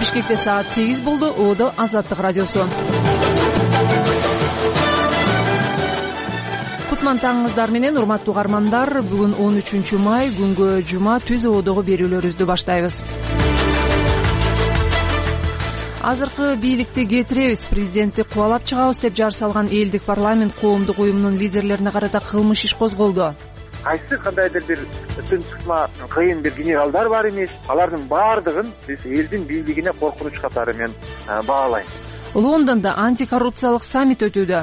Бишкекте саат 8 болду. Оодо Азаттык радиосу. Кутман таңыңыздар менен, урматтуу угармандар. Бүгүн 13 май, күнгө жума, түз оодогу берүүлөрүбүздү баштайбыз. Азыркы бийликти кетиребиз, президентти кубалап чыгабыз деп жар салган элдик парламент коомдук уюмунун лидерлерине карата кылмыш иш козголду. Кайсы кандайдыр бир тынчсыкма кыйын бир генералдар бар эмес, алардын баардыгын биз элдин бийлигине коркунуч катары мен баалайм. Лондондо антикоррупциялык саммит өтүүдө.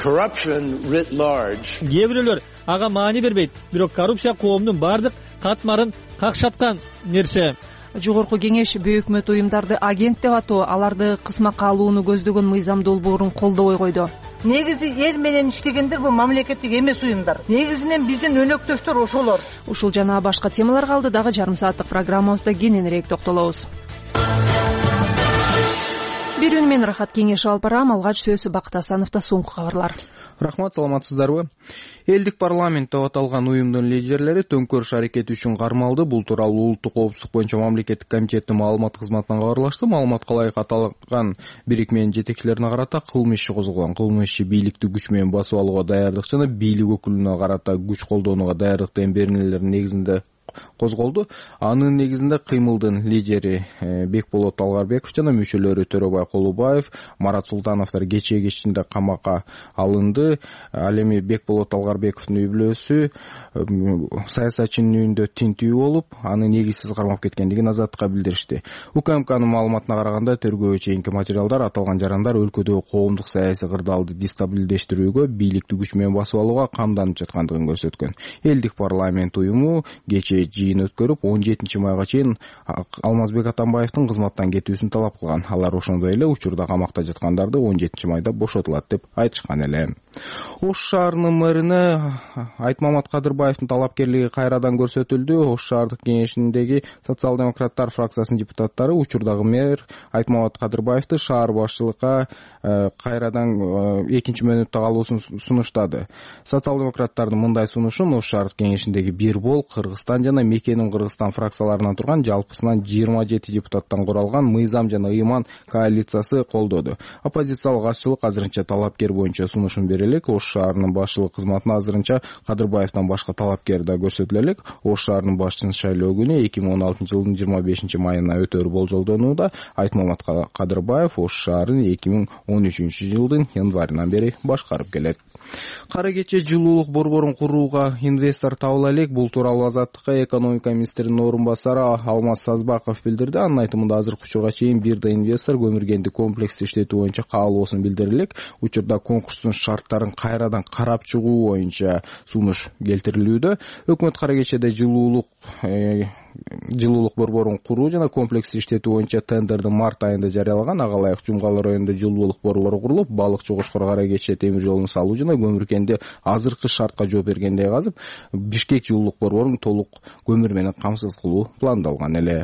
Кээ бирөөлөр ага маани бербейт, бирок коррупция коомдун баардык катмарын какшаткан нерсе. Жогорку кеңеш бейөкмөт уюмдарды агент деп атоо, аларды кысмакка алууну көздөгөн мыйзам долбоорун колдобой койду. Негизи эл менен иштегендер бул мамлекеттик эмес уюмдар. Негизинен биздин өнөктөштөр ошолор. Ушул жана башка темалар калды, дагы жарым сааттык программабызда кененирээк токтолобуз. Бир үн менен Рахат кеңеш алып барам. Алгач сөз Бакыт Асановдо соңку кабарлар. Рахмат, саламатсыздарбы? Элдик парламент деп аталган уюмдун лидерлери төңкөрүш аракети үчүн кармалды. Бул тууралуу Улуттук коопсуздук боюнча мамлекеттик комитеттин маалымат кызматынан кабарлашты. Маалыматка ылайык аталган бирикменин жетекчилерине карата кылмыш иши козголгон. Кылмыш иши бийликти күч менен басып алууга даярдык жана бийлик өкүлүнө карата күч колдонууга даярдыктын беренелеринин негизинде козголду. Анын негизинде кыймылдын лидери Бекболот Талгарбеков жана мүчөлөрү Төрөбай Колубаев, Марат Султановдор кечээге камакка алынды. Ал эми Бекболот Талгарбековдун үй бүлөсү саясатчынын үйүндө тинтүү болуп, аны негизсиз кармап кеткендигин Азаттыкка билдиришти. УКМКнын маалыматына караганда, тергөөгө чейинки материалдар аталган жарандар өлкөдөгү коомдук саясий кырдаалды дестабилдештирүүгө, бийликти күч менен басып алууга камданып жаткандыгын көрсөткөн. Элдик парламент уюму кечээ жыйын өткөрүп, 17 майга чейин Алмазбек Атамбаевдин кызматтан кетүүсүн талап кылган. Алар ошондой эле учурда камакта жаткандарды 17 майда бошотулат деп айтышкан эле. Ош шаарынын мэрине Айтмамат Кадырбаевдин талапкерлиги кайрадан көрсөтүлдү. Ош шаардык кеңешиндеги социал-демократтар фракциясынын депутаттары учурдагы мэр Айтмамат Кадырбаевди шаар башчылыкка кайрадан 2-мөөнөттө калуусун сунуштады. Социал-демократтардын мындай сунушун Ош шаардык кеңешиндеги Бир Бол, Кыргызстан жана Мекенин Кыргызстан фракцияларынан турган жалпысынан 27 депутаттан куралган Мыйзам жана Ыйман коалициясы колдоду. Оппозициялык азчылык азырынча талапкер боюнча сунушун бере элек. Ош шаарынын башчылык кызматына азырынча Кадырбаевден башка талапкер да көрсөтүлө элек. Ош шаарынын башчысын шайлоо күнү 2016 жылдын 25 майына өтөөрү болжолдонууда. Айтмамат Кадырбаев Ош шаарын 2013 жылдын январынан бери башкарып келет. Кара кече жылуулук борборун курууга инвестор табыла элек. Бул тууралуу Азаттыкка экономика министринин орун басары Алмаз Сазбаков билдирди. Анын айтымында азыркы учурга чейин бир да инвестор көмүргенди комплекс иштетүү боюнча каалоосун билдире элек. Учурда конкурстун шарттарын кайрадан карап чыгуу боюнча сунуш келтирилүүдө. Өкмөт кара кечеде жылуулук борборун куруу жана комплекс иштетүү боюнча тендерди март айында жарыялаган. Ага ылайык Жумгал районунда жылуулук борбору курулуп, балык Чогошкор кара кече темир жолун салуу жана көмүркенди азыркы шартка жооп бергендей казып, Бишкек жылуулук борборун толук көмүр менен камсыз кылуу пландалган эле.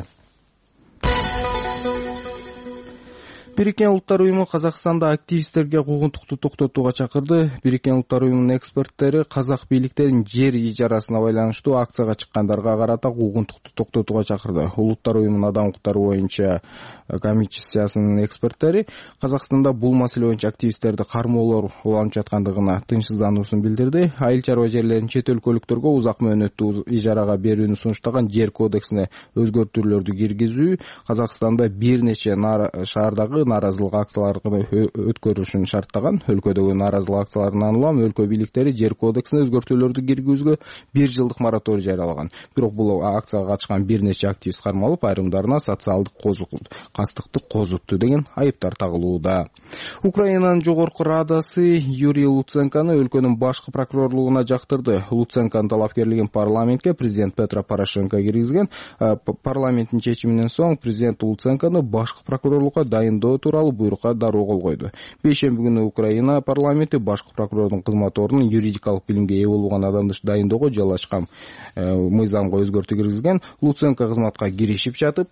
Бириккен Улуттар уюму Казакстанда активисттерге куугунтукту токтотууга чакырды. Бириккен Улуттар уюмунун эксперттери казак бийликтерин жер ижарасына байланыштуу акцияга чыккандарга карата куугунтукту токтотууга чакырды. Улуттар уюмунун адам укуктары боюнча комиссиясынын эксперттери Казакстанда бул маселе боюнча активисттерди кармоолор уланып жаткандыгына тынчсыздануусун билдирди. Айыл чарба жерлерин чет өлкөлүктөргө узак мөөнөттүү ижарага берүүнү сунуштаган жер кодексине өзгөртүүлөрдү киргизүү Казакстанда бир нече шаардагы нааразылык акцияларын өткөрүшүн шарттаган. Өлкөдөгү нааразылык акцияларынан улам өлкө бийликтери жер кодексине өзгөртүүлөрдү киргизүүгө 1 жылдык мораторий жарыялаган. Бирок бул акцияга катышкан бир нече активист кармалып, айрымдарына социалдык кастыкты козутту деген айыптар тагылууда. Украинанын жогорку радасы Юрий Луценкону өлкөнүн башкы прокурорлугуна жактырды. Луценконун талапкерлигин парламентке президент Петро Порошенко киргизген. Парламенттин чечиминен соң президент Луценкону башкы прокурорлукка дайындоо тууралуу буйрукка дароо кол койду. Бейшемби күнү Украина парламенти башкы прокурордун кызмат ордунун юридикалык билимге ээ болгон адамды дайындоого жалашкан мыйзамга өзгөртүү киргизген. Луценко кызматка киришип жатып,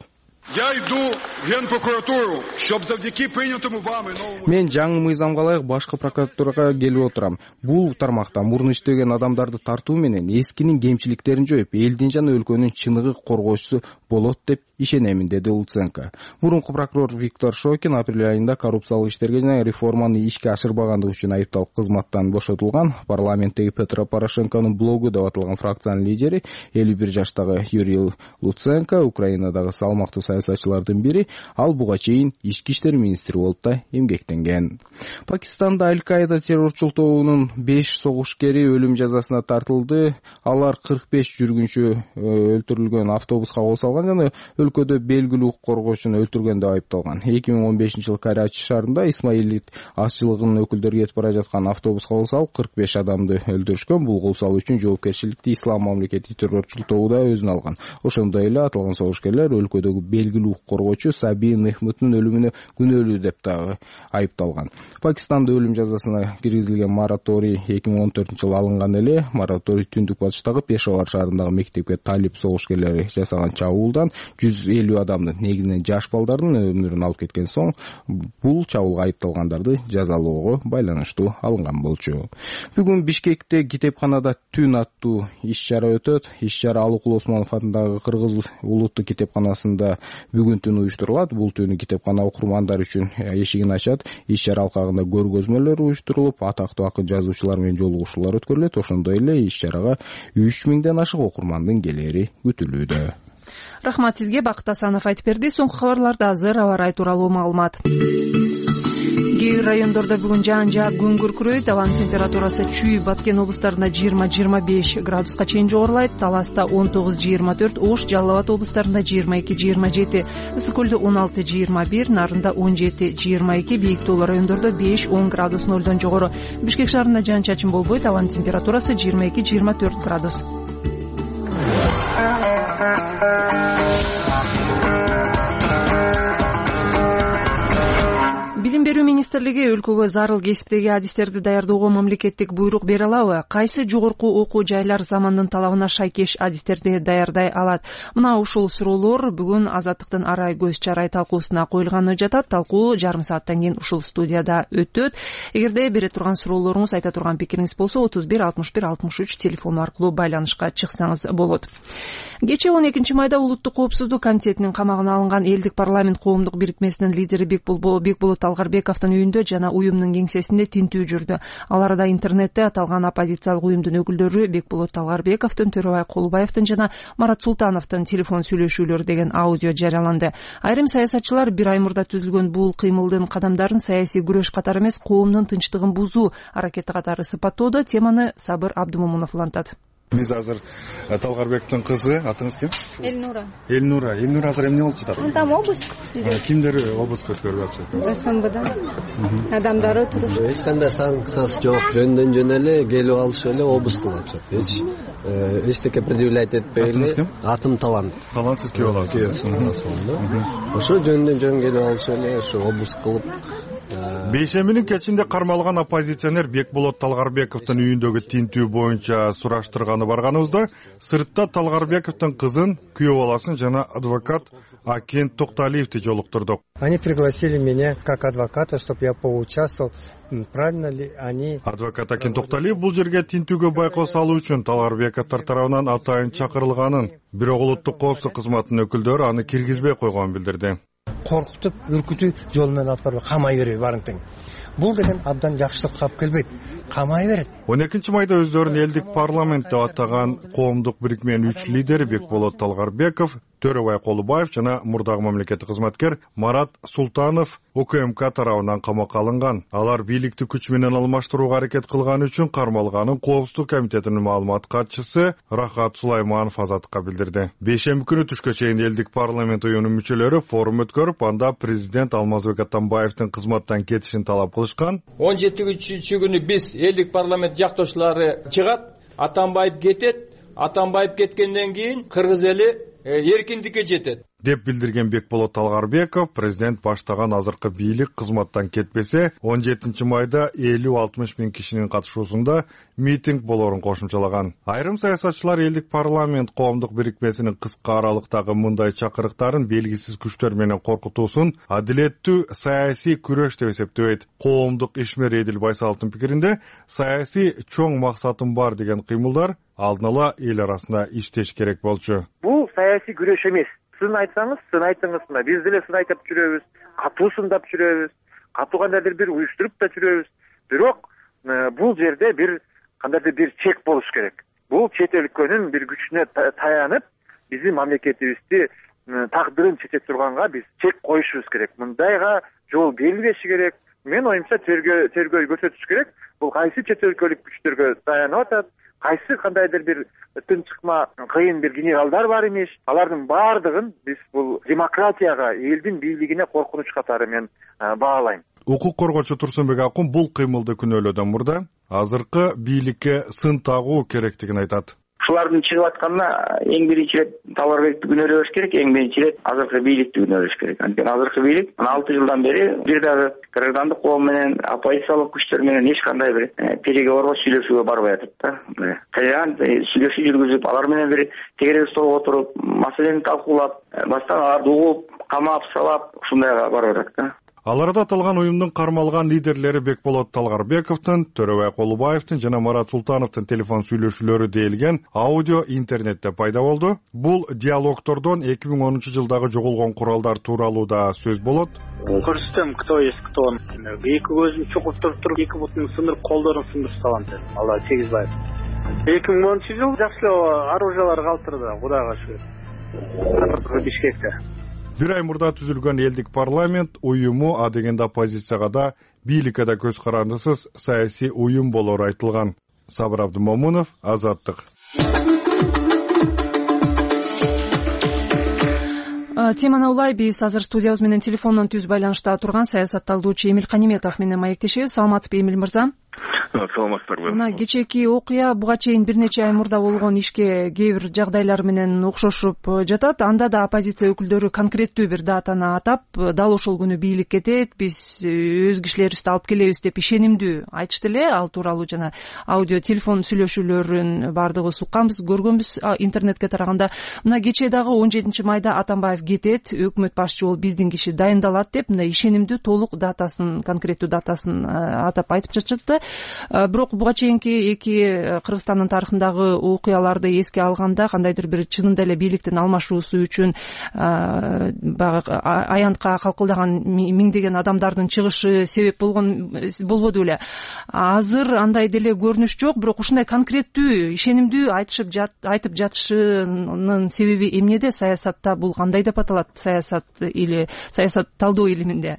Я йду в Генпрокуратуру, щоб завдяки прийнятому вами новому... Мен жаңы мыйзамга ылайык башкы прокуратурага келип отурам. Бул тармакта мурун иштеген адамдарды тартуу менен эскинин кемчиликтерин жоюп, элдин жана өлкөнүн чыныгы коргоочусу болот деп ишенемин, деди Луценко. Мурунку прокурор Виктор Шокин апрель айында коррупциялык иштерге жана реформаны ишке ашырбагандыгы үчүн айыпталып кызматтан бошотулган. Парламенттеги Петро Порошенконун блогу деп аталган фракциянын лидери 51 жаштагы Юрий Луценко Украинадагы салмактуу саясатчылардын бири, ал буга чейин ички иштер министри болуп да эмгектенген. Пакистанда Аль-Каида террорчул тобунун 5 согушкери өлүм жазасына тартылды. Алар 45 жүргүнчү өлтүрүлгөн автобуска кол салган жана өлкөдө белгилүү укук коргоочуну өлтүргөн деп айыпталган. 2015-жылы Карачи шаарында Исмаилит азчылыгынын өкүлдөрү кетип бара жаткан автобуска кол салып 45 адамды өлтүрүшкөн. Бул кол салуу үчүн жоопкерчиликти Ислам мамлекети террорчул тобу да өзүнө алган. Ошондой эле аталган согушкерлер өлкөдөгү белгилүү укук коргоочу Саби Нехметтин өлүмүнө күнөөлүү деп дагы айыпталган. Пакистанда өлүм жазасына киргизилген мораторий 2014-жылы алынган эле. Мораторий түндүк батыштагы Пешавар шаарындагы мектепке талип согушкерлери жасаган чабуулдан 150 адамдын, негизинен жаш балдардын өмүрүн алып кеткен соң, бул чабуулга айыпталгандарды жазалоого байланыштуу алынган болчу. Бүгүн Бишкекте китепканада түн аттуу иш-чара өтөт. Иш-чара Алыкул Осмонов атындагы Кыргыз улуттук китепканасында бүгүн түн уюштурулат. Бул түнү китепкана окурмандар үчүн эшигин ачат. Иш-чара алкагында көргөзмөлөр уюштурулуп, атактуу акын жазуучулар менен жолугушуулар өткөрүлөт. Ошондой эле иш-чарага 3000ден ашык окурмандын келери күтүлүүдө. Рахмат сизге, Бакыт Асанов айтып берди. Соңку кабарларда азыр аба ырайы тууралуу маалымат. Кээ бир райондордо бүгүн жаан жаап күн күркүрөйт. Абанын температурасы Чүй, Баткен облустарында 20-25 градуска чейин жогорулайт. Таласта 19-24, Ош, Жалал Абад облустарында 22-27, Ысык Көлдө 16-21, Нарында 17-22, бийик тоолуу райондордо 5-10 градус нолдон жогору. Бишкек шаарында жаан чачын болбойт. Абанын температурасы 22-24 градус. Билим берүү министрлиги өлкөгө зарыл кесиптеги адистерди даярдоого мамлекеттик буйрук бере алабы? Кайсы жогорку окуу жайлар замандын талабына шайкеш адистерди даярдай алат? Мына ушул суроолор бүгүн Азаттыктын арай көз чарай талкуусуна коюлганы жатат. Талкуу жарым сааттан кийин ушул студияда өтөт. Эгерде бере турган суроолоруңуз, айта турган пикириңиз болсо 31 61 63 телефону аркылуу байланышка чыксаңыз болот. Кечээ 12 майда Улуттук коопсуздук комитетинин камагына алынган Элдик парламент коомдук бирикмесинин лидери Бекболот Талгарбековдун үйүндө жана уюмдун кеңсесинде тинтүү жүрдү. Ал арада интернетте аталган оппозициялык уюмдун өкүлдөрү Бекболот Талгарбековдун, Төрөбай Колубаевдин жана Марат Султановдун телефон сүйлөшүүлөрү деген аудио жарыяланды. Айрым саясатчылар бир ай мурда түзүлгөн бул кыймылдын кадамдарын саясий күрөш катары эмес, коомдун тынчтыгын бузуу аракети катары сыпаттоодо. Теманы Сабыр Абдымомунов улантат. Биз азыр Талгарбековдун кызы, атыңыз ким? Элнура. Элнура азыр эмне болуп жатат? Там обыск. Кимдер обыск өткөрүп атышат? СМБдан адамдары туруш. Эч кандай санкциясы жок, жөндөн жөн эле келип алышып эле обыск кылып атышат. Эчтеке предъявлять этпей эле. Атыңыз ким? Атым Талант. Талант, сиз күйөө аласыз. Ошо жөндөн жөн келип алышып эле ошо обыск кылып. Бейшембинин кечинде кармалган оппозиционер Бекболот Талгарбековдун үйүндөгү тинтүү боюнча сураштырганы барганыбызда, сыртта Талгарбековдун кызын, күйөө баласын жана адвокат Акен Токталиевди жолуктурдук. Они пригласили меня как адвоката, чтобы я поучаствовал. Правильно ли они? Адвокат Акен Токталиев бул жерге тинтүүгө байкоо салуу үчүн Талгарбековдор тарабынан атайын чакырылганын, бирок улуттук коопсуздук кызматынын өкүлдөрү аны киргизбей койгонун билдирди. Коркутуп, үркүтүү жол менен алып барып камай берип барыңтың. Бул деген абдан жакшылыкка калып келбейт. Камай берет. 12 майда өздөрүн Элдик парламент деп атаган коомдук бирикменин 3 лидери Бекболот Талгарбеков, Төрөбай Колубаев жана мурдагы мамлекеттик кызматкер Марат Султанов УКМК тарабынан камакка алынган. Алар бийликти күч менен алмаштырууга аракет кылган үчүн кармалганын Коопсуздук комитетинин маалымат катчысы Рахат Сулайманов Азаттыкка билдирди. Бейшемби күнү түшкө чейин Элдик парламент уюмунун мүчөлөрү форум өткөрүп, анда президент Алмазбек Атамбаевдин кызматтан кетишин талап кылышкан. 17 күнү биз Элдик парламент жактоочулары чыгат, Атамбаев кетет. Атамбаев кеткенден кийин кыргыз эли эркиндикке жетет. деп билдирген Бекболот Талгарбеков. Президент баштаган азыркы бийлик кызматтан кетпесе, 17 майда 50-60 миң кишинин катышуусунда митинг болорун кошумчалаган. Айрым саясатчылар элдик парламент коомдук бирикмесинин кыска аралыктагы мындай чакырыктарын белгисиз күчтөр менен коркутуусун адилеттүү саясий күрөш деп эсептебейт. Коомдук ишмер Эдил Байсаловдун пикиринде, саясий чоң максатым бар деген кыймылдар алдын ала эл арасында иштеш керек болчу. Бул саясий күрөш эмес. Сын айтсаңыз, сын айтыңыз. Биз деле сын айтып жүрөбүз, катуу сындап жүрөбүз, катуу кандайдыр бир уюштуруп да жүрөбүз. Бирок бул жерде бир кандайдыр бир чек болуш керек. Бул чет өлкөнүн бир күчүнө таянып, биздин мамлекетибизди тагдырын чече турганга биз чек коюшубуз керек. Мындайга жол берилбеши керек. Мен оюмча тергөө көрсөтүш керек. Бул кайсы чет өлкөлүк күчтөргө таянып атат, кайсы кандайдыр бир тынчыкма кыйын бир генералдар бар имиш. Алардын баардыгын биз бул демократияга, элдин бийлигине коркунуч катары мен баалайм. Укук коргоочу Турсунбек Акун бул кыймылды күнөөлөөдөн мурда азыркы бийликке сын тагуу керектигин айтат. Ушулардын чыгып атканына эң биринчи ирет Талгарбекти күнөөлөш керек, эң биринчи ирет азыркы бийликти күнөөлөш керек. Анткени азыркы бийлик 6 жылдан бери бир дагы граждандык коом менен, оппозициялык күчтөр менен эч кандай бир переговорго сүйлөшүүгө барбай атат да. Кайран сүйлөшүү жүргүзүп, алар менен бир тегерек столго отуруп, маселени талкуулап, баштан аларды угуп, камап, сабап, ушундайга барып атат да. Аларда аталган уюмдун кармалган лидерлери Бекболот Талгарбековдун, Төрөбай Колубаевдин жана Марат Султановдун телефон сүйлөшүүлөрү делген аудио интернетте пайда болду. Бул диалогтордон 2010 жылдагы жоголгон куралдар тууралуу да сөз болот. Көрсөтөм, кто есть кто. Эки көзүн чукуп туруп, эки бутун сындырып, колдорун сындырып салган. Алла Сегизбаев. 2010 жыл жакшы оружиялар калтырды, Кудайга шүгүр. Бишкекте. Бир ай мурда түзүлгөн элдик парламент уюму а дегенде оппозицияга да, бийликке да көз карандысыз саясий уюм болору айтылган. Сабыр Абдымомунов, Азаттык. Теманы улай биз азыр студиябыз менен телефондон түз байланышта турган саясатталуучу Эмил Каниметов менен маектешебиз. Саламатсызбы, Эмил мырза? Саламатсыздарбы. Мына кечээки окуя буга чейин бир нече ай мурда болгон ишке кээ бир жагдайлар менен окшошуп жатат. Анда да оппозиция өкүлдөрү конкреттүү бир датаны атап, дал ошол күнү бийлик кетет, биз өз кишилерибизди алып келебиз деп ишенимдүү айтышты эле. Ал тууралуу жана аудио телефон сүйлөшүүлөрүн бардыгыбыз укканбыз, көргөнбүз интернетке тараганда. Мына кечээ дагы 17 майда Атамбаев кетет, өкмөт башчы болуп биздин киши дайындалат деп, мына ишенимдүү толук датасын, конкреттүү датасын атап айтып жатышты. Бирок буга чейинки эки Кыргызстандын тарыхындагы окуяларды эске алганда кандайдыр бир чынында эле бийликтин алмашуусу үчүн баягы аянтка калкылдаган миңдеген адамдардын чыгышы себеп болбоду эле. Азыр андай деле көрүнүш жок, бирок ушундай конкреттүү, ишенимдүү айтып жатышынын себеби эмнеде? Саясатта бул кандай деп аталат? Саясат или саясат талдоо илиминде?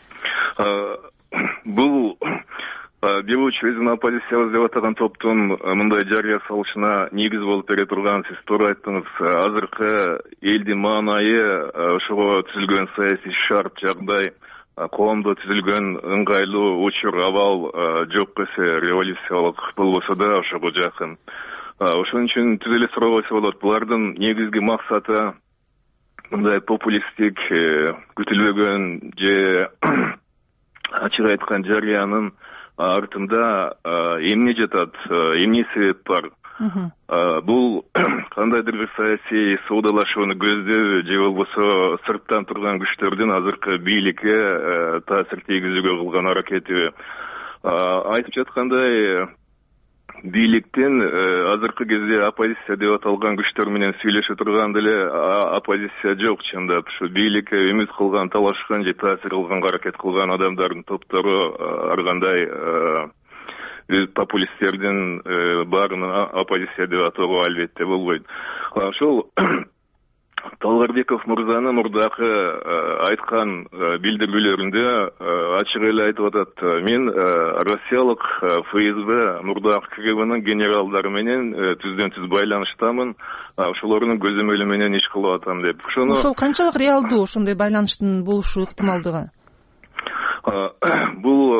Бул Белучу өзүн оппозициябыз деп атаган топтун мындай жарыя салышына негиз болуп бере турган, сиз туура айттыңыз. Азыркы элдин маанайы ошого түзүлгөн саясий шарт, жагдай, коомдо түзүлгөн ыңгайлуу учур, абал жок эсе революциялык болбосо да ошого жакын. Ошон үчүн түз эле сурабайса болот. Булардын негизги максаты мындай популисттик, күтүлбөгөн же ачык айткан жарыянын артында эмне жатат, эмне себеп бар? Бул кандайдыр бир саясий соодалашууну көздөбү же болбосо сырттан турган күчтөрдүн азыркы бийликке таасир тийгизүүгө кылган аракети? Айтып жаткандай, бийликтин азыркы кезде оппозиция деп аталган күчтөр менен сүйлөшө турган деле оппозиция жок. Чындап ушу бийликке үмүт кылган, талашкан же таасир кылганга аракет кылган адамдардын топтору ар кандай популисттердин баарын оппозиция деп атоого албетте болбойт. Ошол Талгарбеков мырзанын мурдакы айткан билдирүүлөрүндө ачык эле айтып атат. Мен Россиялык ФСБ, мурдакы КГБнын генералдары менен түздөн-түз байланыштамын. Ошолордун көзөмөлү менен иш кылып атам деп. Ошол канчалык реалдуу ошондой байланыштын болушу ыктымалдыгы? Бул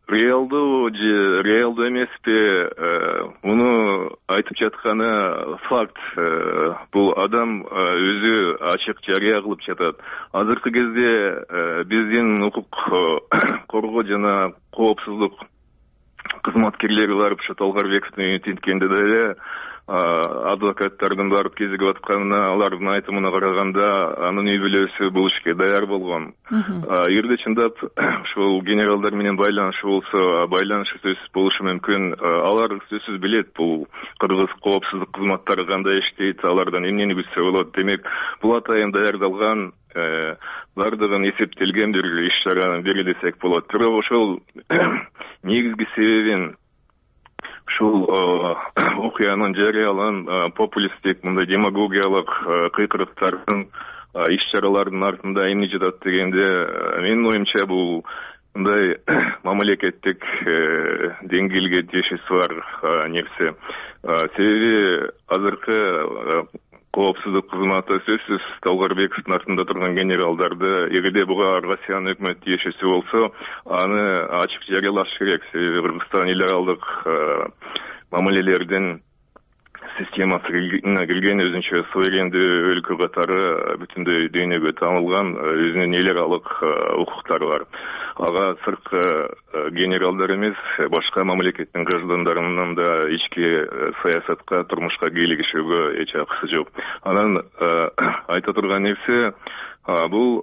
реалдуу же реалдуу эмеспи, муну айтып жатканы факт. Бул адам өзү ачык жарыя кылып жатат. Азыркы кезде биздин укук коргоо жана коопсуздук кызматкерлери барып ушу Талгарбековдун тинткенде деле адвокаттардын барып кезигип атканына, алардын айтымына караганда анын үй бүлөсү бул ишке даяр болгон. Эгерде чындап ушул генералдар менен байланышы болсо, байланышы сөзсүз болушу мүмкүн. Алар сөзсүз билет бул кыргыз коопсуздук кызматтары кандай иштейт, алардан эмнени күтсө болот. Демек, бул атайын даярдалган, бардыгын эсептелген бир иш-чараны бери десек болот. Бирок ошол негизги себебин ушул окуянын жарыяланган популисттик, мындай демагогиялык кыйкырыктардын, иш-чаралардын артында эмне жатат дегенде, менин оюмча бул мындай мамлекеттик деңгээлге тиешеси бар нерсе. Себеби азыркы коопсуздук кызматы сөзсүз Талгарбековдун артында турган генералдарды, эгерде буга Россиянын өкмөт тиешеси болсо, аны ачык жарыялаш керек. Себеби Кыргызстан эл аралык мамилелердин системасы кирген өзүнчө суверендүү өлкө катары бүтүндөй дүйнөгө таанылган өзүнүн эл аралык укуктары бар. Ага сырткы генералдар эмес, башка мамлекеттин граждандарынын да ички саясатка, турмушка кийлигишүүгө эч акысы жок. Анан айта турган нерсе бул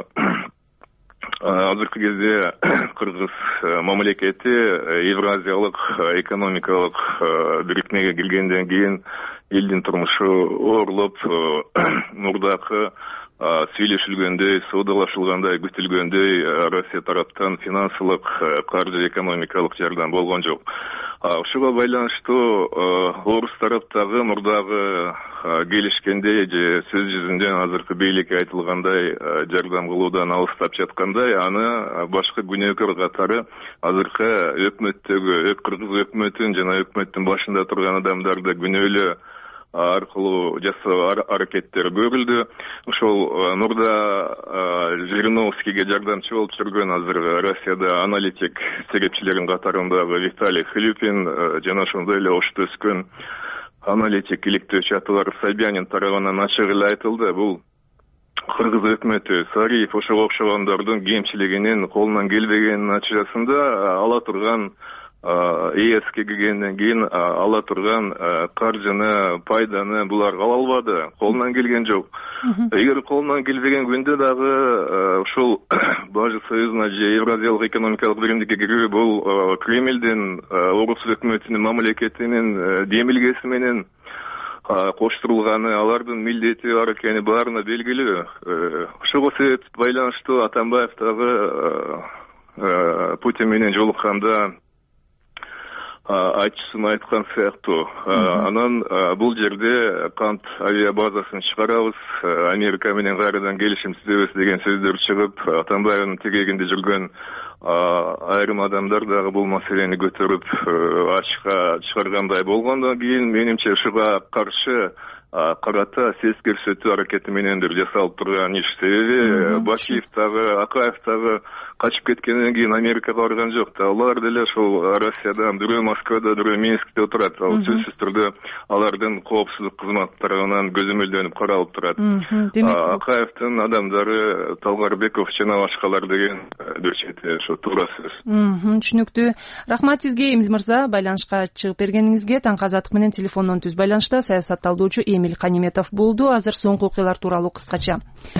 азыркы кезде Кыргыз мамлекети Евразиялык экономикалык бирикмеге киргенден кийин элдин турмушу оорлоп, мурдакы сүйлөшүлгөндөй, соодалашылгандай, күтүлгөндөй Россия тараптан финансылык, каржы, экономикалык жардам болгон жок. Ушуга байланыштуу орус тараптагы мурдагы келишкендей же сөз жүзүндөн азыркы бийликке айтылгандай жардам кылуудан алыстап жаткандай, аны башка күнөөкөр катары азыркы өкмөттөгү, Кыргыз өкмөтүн жана өкмөттүн башында турган адамдарды күнөөлөө аркылуу жасоо аракеттери көрүлдү. Ошол мурда Жириновскийге жардамчы болуп жүргөн азыр Россияда аналитик серепчилердин катарындагы Виталий Хлюпин жана ошондой эле Ошто өскөн аналитик иликтөөчү Атылар Собянин тарабынан ачык эле айтылды. Бул Кыргыз өкмөтү Сариев ошого окшогондордун кемчилигинин, колунан келбегенинин натыйжасында ала турган ЕСке киргенден кийин ала турган каржыны, пайданы булар ала албады, колунан келген жок. Эгер колунан келбеген күндө дагы ушул Бажы Союзуна же Евразиялык экономикалык биримдикке кирүү бул Кремлдин, орус өкмөтүнүн, мамлекетинин демилгеси менен коштурулганы, алардын милдети бар экени баарына белгилүү. Ошого себеп байланыштуу Атамбаев дагы Путин менен жолукканда айтчысын айткан сыяктуу. Анан бул жерде кант авиабазасын чыгарабыз, Америка менен кайрадан келишим түзөбүз деген сөздөр чыгып, Атамбаевдин тегегинде жүргөн айрым адамдар дагы бул маселени көтөрүп ачыкка чыгаргандай болгондон кийин менимче ушуга каршы карата сес көрсөтүү аракети менендир жасалып турган иш. Себеби Башиев дагы, Акаев дагы качып кеткенден кийин Америкага барган жок да. Алар деле ошол Россияда, бирөө Москвада, бирөө Минскте отурат. Ал сөзсүз түрдө алардын коопсуздук кызматы тарабынан көзөмөлдөнүп каралып турат. Акаевдин адамдары Талгарбеков жана башкалар деген дөчөтү ошо туура сөз. Түшүнүктүү. Рахмат сизге, Эмил мырза, байланышка чыгып бергениңизге. Таңкы азаттык менен телефондон түз байланышта саясатталдоочу Эмил Каниметов болду. Азыр соңку окуялар тууралуу кыскача.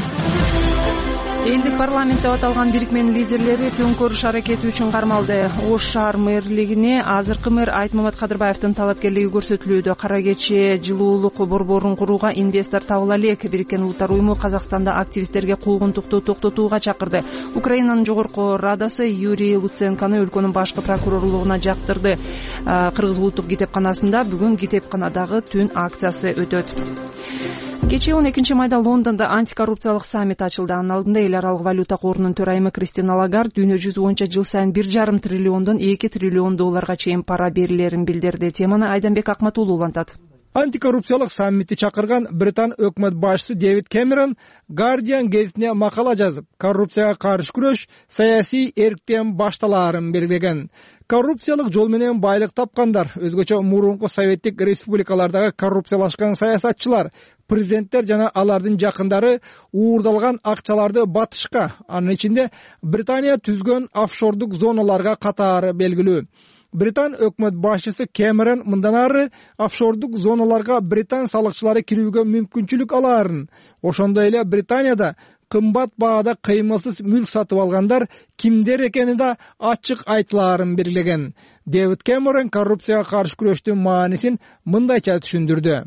Элдик парламент деп аталган бирикменин лидерлери төңкөрүш аракети үчүн кармалды. Ош шаар мэрлигине азыркы мэр Айтмамат Кадырбаевдин талапкерлиги көрсөтүлүүдө. Кара кече жылуулук борборун курууга инвестор табыла элек. Бириккен Улуттар уюму Казакстанда активисттерге куугунтукту токтотууга чакырды. Украинанын жогорку радасы Юрий Луценкону өлкөнүн башкы прокурорлугуна жактырды. Кыргыз улуттук китепканасында бүгүн китепканадагы түн акциясы өтөт. Кечээ 12 майда Лондондо антикоррупциялык саммит ачылды. Анын алдында эл аралык валюта корунун төрайымы Кристина Лагард дүйнө жүзү боюнча жыл сайын 1,5 триллиондон 2 триллион долларга чейин пара берилерин билдирди. Теманы Айданбек Акматуулу улантат. Антикоррупциялык саммитти чакырган Британ өкмөт башчысы Дэвид Кэмерон Guardian гезитине макала жазып, коррупцияга каршы күрөш саясий эрктен башталаарын белгилеген. Коррупциялык жол менен байлык тапкандар, өзгөчө мурунку советтик республикалардагы коррупциялашкан саясатчылар, президенттер жана алардын жакындары уурдалган акчаларды батышка, анын ичинде Британия түзгөн офшордук зоналарга катары белгилүү. Британ өкмөт башчысы Кэмерон мындан ары офшордук зоналарга британ салыкчылары кирүүгө мүмкүнчүлүк алаарын, ошондой эле Британияда кымбат баада кыймылсыз мүлк сатып алгандар кимдер экени да ачык айтылаарын белгилеген. Дэвид Кэмерон коррупцияга каршы күрөштүн маанисин мындайча түшүндүрдү.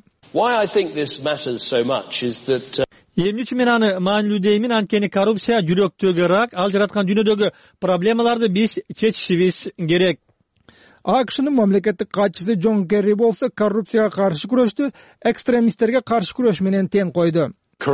Эмне үчүн мен аны маанилүү деймин? Анткени коррупция жүрөктөгү рак, ал жараткан дүйнөдөгү проблемаларды биз чечишибиз керек. АКШнын мамлекеттик катчысы Джон Керри болсо коррупцияга каршы күрөштү экстремисттерге каршы күрөш менен тең койду.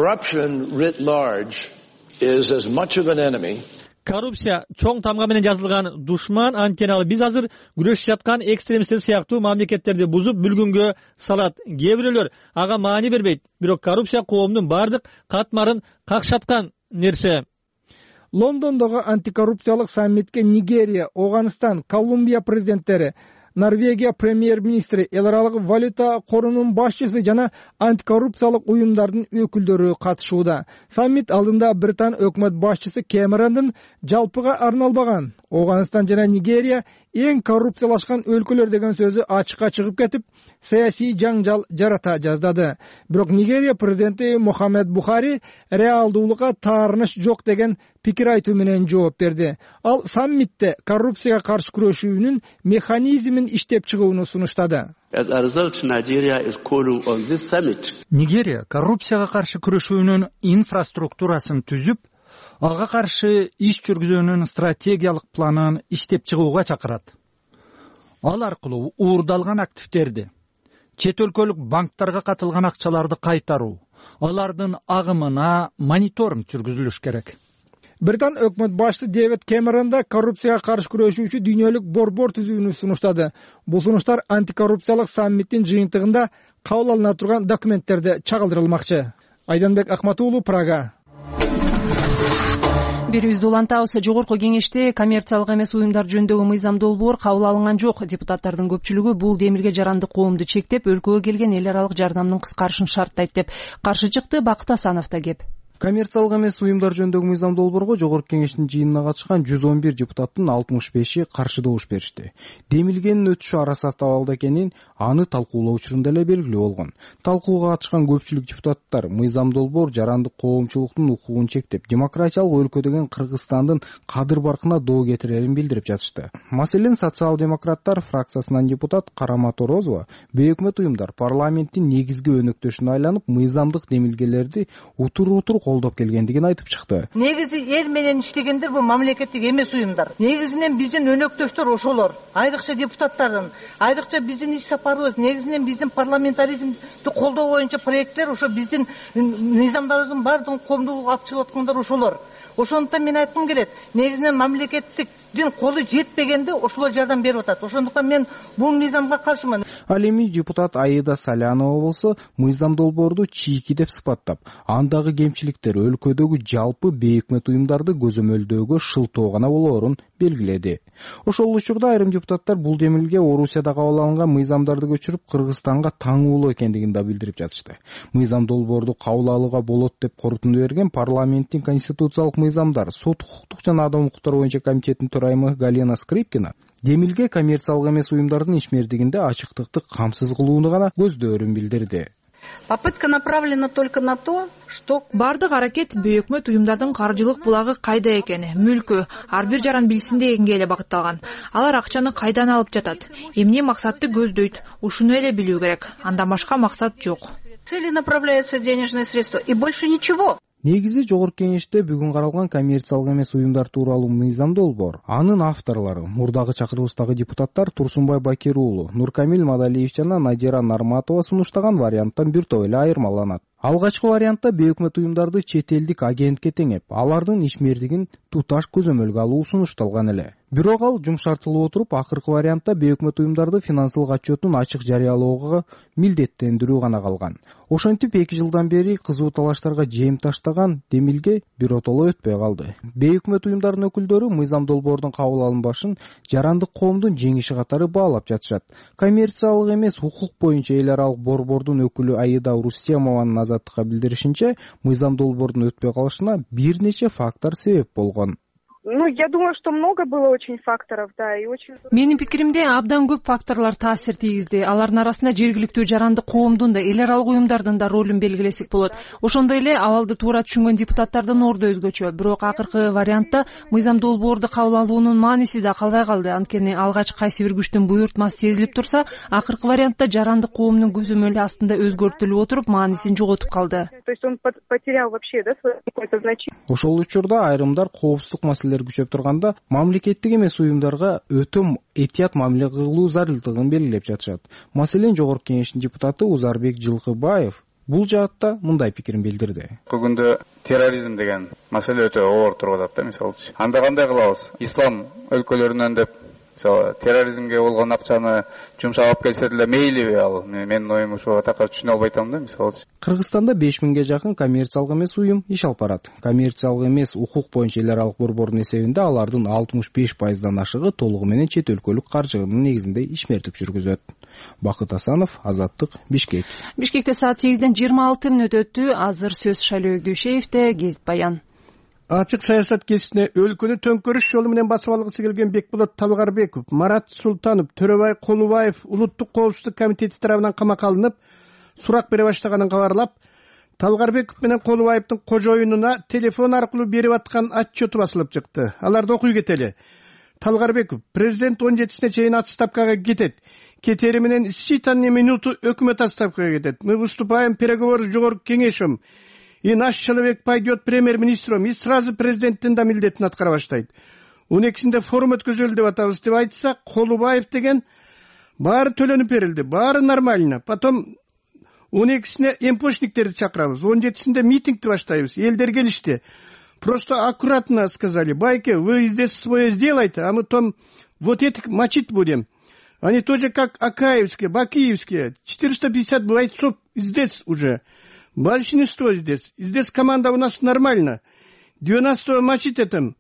Коррупция чоң тамга менен жазылган душман, анткени ал биз азыр күрөшүп жаткан экстремисттер сыяктуу мамлекеттерди бузуп бүлгүнгө салат. Кээ бирөөлөр ага маани бербейт, бирок коррупция коомдун бардык катмарын какшаткан нерсе. Лондондогу антикоррупциялык саммитке Нигерия, Афганистан, Колумбия президенттери, Норвегия премьер-министри, эл аралык валюта корунун башчысы жана антикоррупциялык уюмдардын өкүлдөрү катышууда. Саммит алдында Британ өкмөт башчысы Кэмерондун жалпыга арналбаган Афганистан жана Нигерия эң коррупциялашкан өлкөлөр деген сөзү ачыкка чыгып кетип, саясий жаңжал жарата жаздады. Бирок Нигерия президенти Мухаммед Бухари реалдуулукка таарыныш жок деген пикир айтуу менен жооп берди. Ал саммитте коррупцияга каршы күрөшүүнүн механизмин иштеп чыгууну сунуштады. Нигерия коррупцияга каршы күрөшүүнүн инфраструктурасын түзүп, ага каршы иш жүргүзүүнүн стратегиялык планын иштеп чыгууга чакырат. Ал аркылуу уурдалган активтерди, чет өлкөлүк банктарга катылган акчаларды кайтаруу, алардын агымына мониторинг жүргүзүлүш керек. Британ өкмөт башчысы Дэвид Кэмерон да коррупцияга каршы күрөшүүчү дүйнөлүк борбор түзүүнү сунуштады. Бул сунуштар антикоррупциялык саммиттин жыйынтыгында кабыл алына турган документтерде чагылдырылмакчы. Айданбек Акматуулу, Прага. Берүүбүздү улантабыз. Жогорку кеңеште коммерциялык эмес уюмдар жөнүндөгү мыйзам долбоор кабыл алынган жок. Депутаттардын көпчүлүгү бул демилге жаранды коомду чектеп, өлкөгө келген эл аралык жардамдын кыскарышын шарттайт деп каршы чыкты. Бакыт Асанов да кеп. Коммерциялык эмес уюмдар жөнүндөгү мыйзам долбоорго жогорку кеңештин жыйынына катышкан 111 депутаттын 65-и каршы добуш беришти. Демилгенин өтүшү арасат абалда экенин аны талкуулоо учурунда эле белгилүү болгон. Талкууга катышкан көпчүлүк депутаттар мыйзам долбоор жаранды коомчулуктун укугун чектеп, демократиялык өлкө деген Кыргызстандын кадыр баркына доо кетирерин билдирип жатышты. Маселен, социал-демократтар фракциясынан депутат Карамат Орозова бейөкмөт уюмдар парламенттин негизги өнөктөшүнө айланып, мыйзамдык демилгелерди утур-утур колдоп келгендигин айтып чыкты. Негизи эл менен иштегендер бул мамлекеттик эмес уюмдар. Негизинен биздин өнөктөштөр ошолор, айрыкча депутаттардын, айрыкча биздин иш сапарыбыз, негизинен биздин парламентаризмди колдоо боюнча проекттер ошо биздин мыйзамдарыбыздын баардыгын коомдук алып чыгып аткандар ошолор. Ошондуктан мен айткым келет, негизинен мамлекеттиктин колу жетпегенде ошолор жардам берип атат. Ошондуктан мен бул мыйзамга каршымын. Ал эми депутат Аида Салянова болсо мыйзам долбоорду чийки деп сыпаттап, андагы кемчиликтер өлкөдөгү жалпы бейөкмөт уюмдарды көзөмөлдөөгө шылтоо гана болоорун белгиледи. Ошол учурда айрым депутаттар бул демилге Орусияда кабыл алынган мыйзамдарды көчүрүп Кыргызстанга таңуулоо экендигин да билдирип жатышты. Мыйзам долбоорду кабыл алууга болот деп корутунду берген парламенттин конституциялык мыйзамдар, сот укуктук жана адам укуктары боюнча комитетинин төрайымы Галина Скрипкина демилге коммерциялык эмес уюмдардын ишмердигинде ачыктыкты камсыз кылууну гана көздөөрүн билдирди. Попытка направлена только на то, что бардык аракет бейөкмөт уюмдардын каржылык булагы кайда экени, мүлкү ар бир жаран билсин дегенге эле багытталган. Алар акчаны кайдан алып жатат, эмне максатты көздөйт, ушуну эле билүү керек. Андан башка максат жок. Цели направляются денежные средства и больше ничего. Негизи жогорку кеңеште бүгүн каралган коммерциялык эмес уюмдар тууралуу мыйзам долбоор. Анын авторлору мурдагы чакырылыштагы депутаттар Турсунбай Бакир уулу, Нуркамил Мадалиев жана Надира Нарматова сунуштаган варианттан бир топ эле айырмаланат. Алгачкы вариантта бейөкмөт уюмдарды чет элдик агентке теңеп, алардын ишмердигин туташ көзөмөлгө алуу сунушталган эле. Бирок ал жумшартылып отуруп, акыркы вариантта бейөкмөт уюмдарды финансылык отчетун ачык жарыялоого милдеттендирүү гана калган. Ошентип 2 жылдан бери кызуу талаштарга жем таштаган Демилге биротоло өтпөй калды. Бейөкмөт уюмдардын өкүлдөрү мыйзам долбоордун кабыл алынбашын жарандык коомдун жеңиши катары баалап жатышат. Коммерциялык эмес укук боюнча эл аралык борбордун өкүлү Аида Рустемованын Азаттыкка билдиришинче, мыйзам долбоордун өтпөй калышына бир нече фактор себеп болгон. Я думаю, что много было очень факторов, да, и очень... Менин пикиримде абдан көп факторлор таасир тийгизди. Алардын арасында жергиликтүү жарандык коомдун да, эл аралык уюмдардын да ролун белгилесек болот. Ошондой эле абалды туура түшүнгөн депутаттардын орду өзгөчө. Бирок акыркы вариантта мыйзам долбоорду кабыл алуунун мааниси да калбай калды. Анткени алгач кайсы бир күчтүн буйртмасы сезилип турса, акыркы вариантта жарандык коомдун көзөмөлү астында өзгөртүлүп отуруп, маанисин жоготуп калды. То есть он потерял вообще, да, свое какое-то значение. Ошол учурда айрымдар коопсуздук күчөп турганда, мамлекеттик эмес уюмдарга өтө этият мамиле кылуу зарылдыгын белгилеп жатышат. Маселен, Жогорку Кеңештин депутаты Узарбек Жылкыбаев бул жаатта мындай пикирин билдирди. Бүгүндө терроризм деген маселе өтө оор туруп атат да, мисалычы. Анда кандай кылабыз? Ислам өлкөлөрүнөн деп терроризмге болгон акчаны жумшап алып келсе деле мейлиби ал? Менин оюм ошого такыр түшүнө албай атам да, мисалычы. Кыргызстанда 5000ге жакын коммерциялык эмес уюм иш алып барат. Коммерциялык эмес укук боюнча эл аралык борбордун эсебинде алардын 65%дан ашыгы толугу менен чет өлкөлүк каржынын негизинде ишмердик жүргүзөт. Бакыт Асанов, Азаттык, Бишкек. Бишкекте саат 8ден 26 мүнөт өттү. Азыр сөз Шайлоо Өгдүшеевде, Гезит Баян. Ачык саясат кесине өлкөнү төңкөрүш жолу менен басып алгысы келген Бекболот Талгарбеков, Марат Султанов, Төрөбай Колубаев Улуттук коопсуздук комитети тарабынан камакка алынып, сурак бере баштаганын кабарлап, Талгарбеков менен Колубаевдин кожоюнуна телефон аркылуу берип аткан отчету басылып чыкты. Аларды окуй кетели. Талгарбеков: президент 17-сине чейин отставкага кетет. Кетери менен считанные минуты өкмөт отставкага кетет. Мы выступаем переговоры с Жогорку Кеңешим. И наш человек пойдет премьер-министром, и сразу президенттин да милдетин аткара баштайт. 12-синде форум өткөзүлдү деп атабыз деп айтса, Колубаев деген баары төлөнүп берилди, баары нормально. Потом 12-сине эмпошниктерди чакырабыз, 17-синде митингди баштайбыз, элдер келишти. Просто аккуратно сказали: байке, вы здесь свое сделайте, а мы там вот этих мочить будем. Они тоже как Акаевские, Бакиевские, 450 бойцов здесь уже. Большинство здесь. Здесь команда у нас нормально. 90-го мочить этим.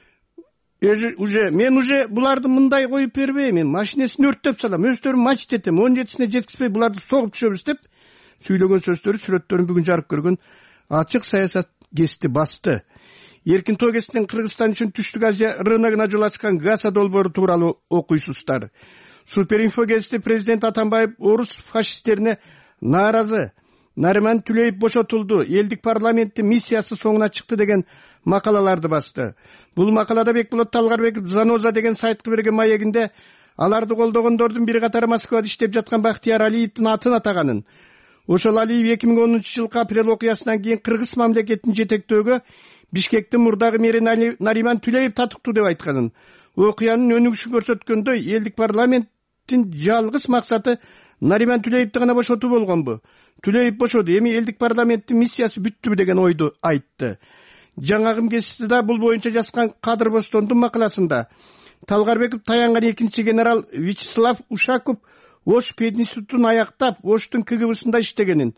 Мен уже буларды мындай коюп бербейм. Мен машинесин өрттөп салам. Өздөрүм мочить этем. 17-сине жеткизбей буларды согуп түшөбүз деп сүйлөгөн сөздөрү, сүрөттөрүн бүгүн жарык көргөн ачык саясат кести басты. Эркин Тогестин Кыргызстан үчүн Түштүк Азия рыногуна жол ачкан Гаса долбоору тууралуу окуйсуздар. Суперинфо кести президент Атамбаев орус фашисттерине нааразы. Нариман Түлеев бошотулду, элдик парламенттин миссиясы соңуна чыкты деген макалаларды басты. Бул макалада Бекболот Талгарбеков Заноза деген сайтка берген маегинде аларды колдогондордун бир катары Москвада иштеп жаткан Бактияр Алиевдин атын атаганын. Ошол Алиев 2010-жылкы апрель окуясынан кийин Кыргыз мамлекетин жетектөөгө Бишкектин мурдагы мэри Нариман Түлеев татыктуу деп айтканын. Окуянын өнүгүшүн көрсөткөндөй, элдик парламенттин жалгыз максаты Нариман Түлеевди гана бошотуу болгонбу? Түлеев бошоду, эми элдик парламенттин миссиясы бүттүбү деген ойду айтты. Жаңагым кесиде бул боюнча жазган Кадыр Бостондун макаласында Талгарбеков таянган 2-генерал Вячеслав Ушаков Ош пединститутун аяктап, Оштун КГБсында иштегенин,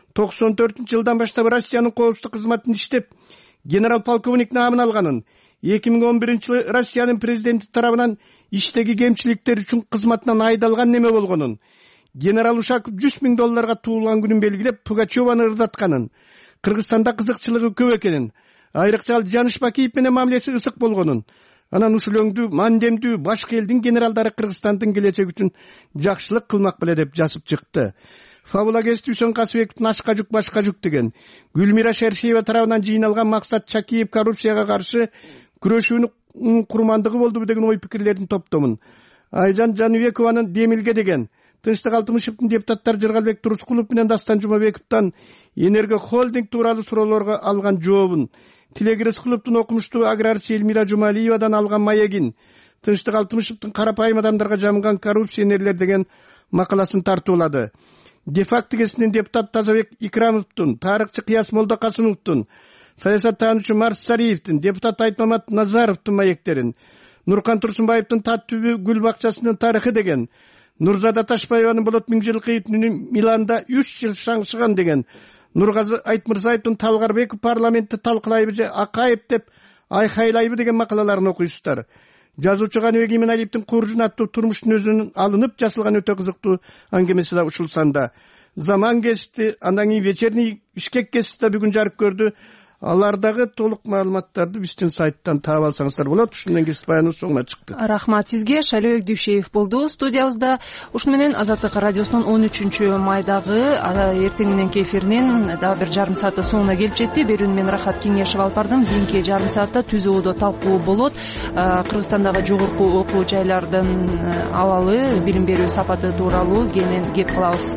94-жылдан баштап Россиянын коопсуздук кызматында иштеп, генерал-полковник наамын алганын, 2011-жылы Россиянын президенти тарабынан иштеги кемчиликтер үчүн кызматынан айдалган неме болгонун, генерал Ушаков $100,000 туулган күнүн белгилеп Пугачеваны ырдатканын, Кыргызстанда кызыкчылыгы көп экенин, айрыкча ал Жаныш Бакиев менен мамилеси ысык болгонун, анан ушул өңдүү, мандемдүү башка элдин генералдары Кыргызстандын келечеги үчүн жакшылык кылмак беле деп жазып чыкты. Фабула кести Үсөн Касыбековдун Ашка жүк башка жүк деген, Гүлмира Шершиева тарабынан жыйналган Максат Чакиев коррупцияга каршы күрөшүүнүн курмандыгы болду деген ой пикирлердин топтомун. Айжан Жаныбекованын Демилге деген, Тынчтык Алтымышевдин депутаттар Жыргалбек Турускулов менен Дастан Жумабековдон Энерго холдинг тууралуу суроолорго алган жообун, Тилек Рыскуловдун окумуштуу аграрчы Элмира Жумалиевадан алган маегин, Тынчтык Алтымышевдин Карапайым адамдарга жамган коррупционерлер деген макаласын тартуулады. Дефакт кесинин депутат Тазабек Икрамовдун, тарыхчы Кыяс Молдокасымовдун, саясаттануучу Марс Сариевдин, депутат Айтмамат Назаровдун маектерин, Нуркан Турсунбаевдин Тат түбү гүл бакчасынын тарыхы деген, Нурзада Ташбаеванын Болот Миңжылкыевдин Миланда 3 жыл шаңшыган деген, Нургазы Айтмырзаевдин Талгарбеков парламентте талкылайбы же Акаев деп айкайлайбы деген макалаларын окуйсуздар. Жазуучу Каныбек Иманалиевдин Куржун аттуу турмуштун өзүнүн алынып жасалган өтө кызыктуу аңгемеси да ушул санда. Заман кечти, андан кийин вечерний Бишкек гезити да бүгүн жарык көрдү. Алардагы толук маалыматтарды биздин сайттан таап алсаңыздар болот. Ушундан кесип баяныбыз соңуна чыкты. Рахмат сизге. Шайлообек Дүйшеев болду студиябызда. Ушуну менен Азаттык радиосунун 13-майдагы эртең мененки эфиринин дагы бир жарым сааты соңуна келип жетти. Берүүнү мен Рахат Кеңешев алып бардым. Кийинки жарым саатта түзүүдө талкуу болот. Кыргызстандагы жогорку окуу жайлардын абалы, билим берүү сапаты тууралуу кенен кеп кылабыз.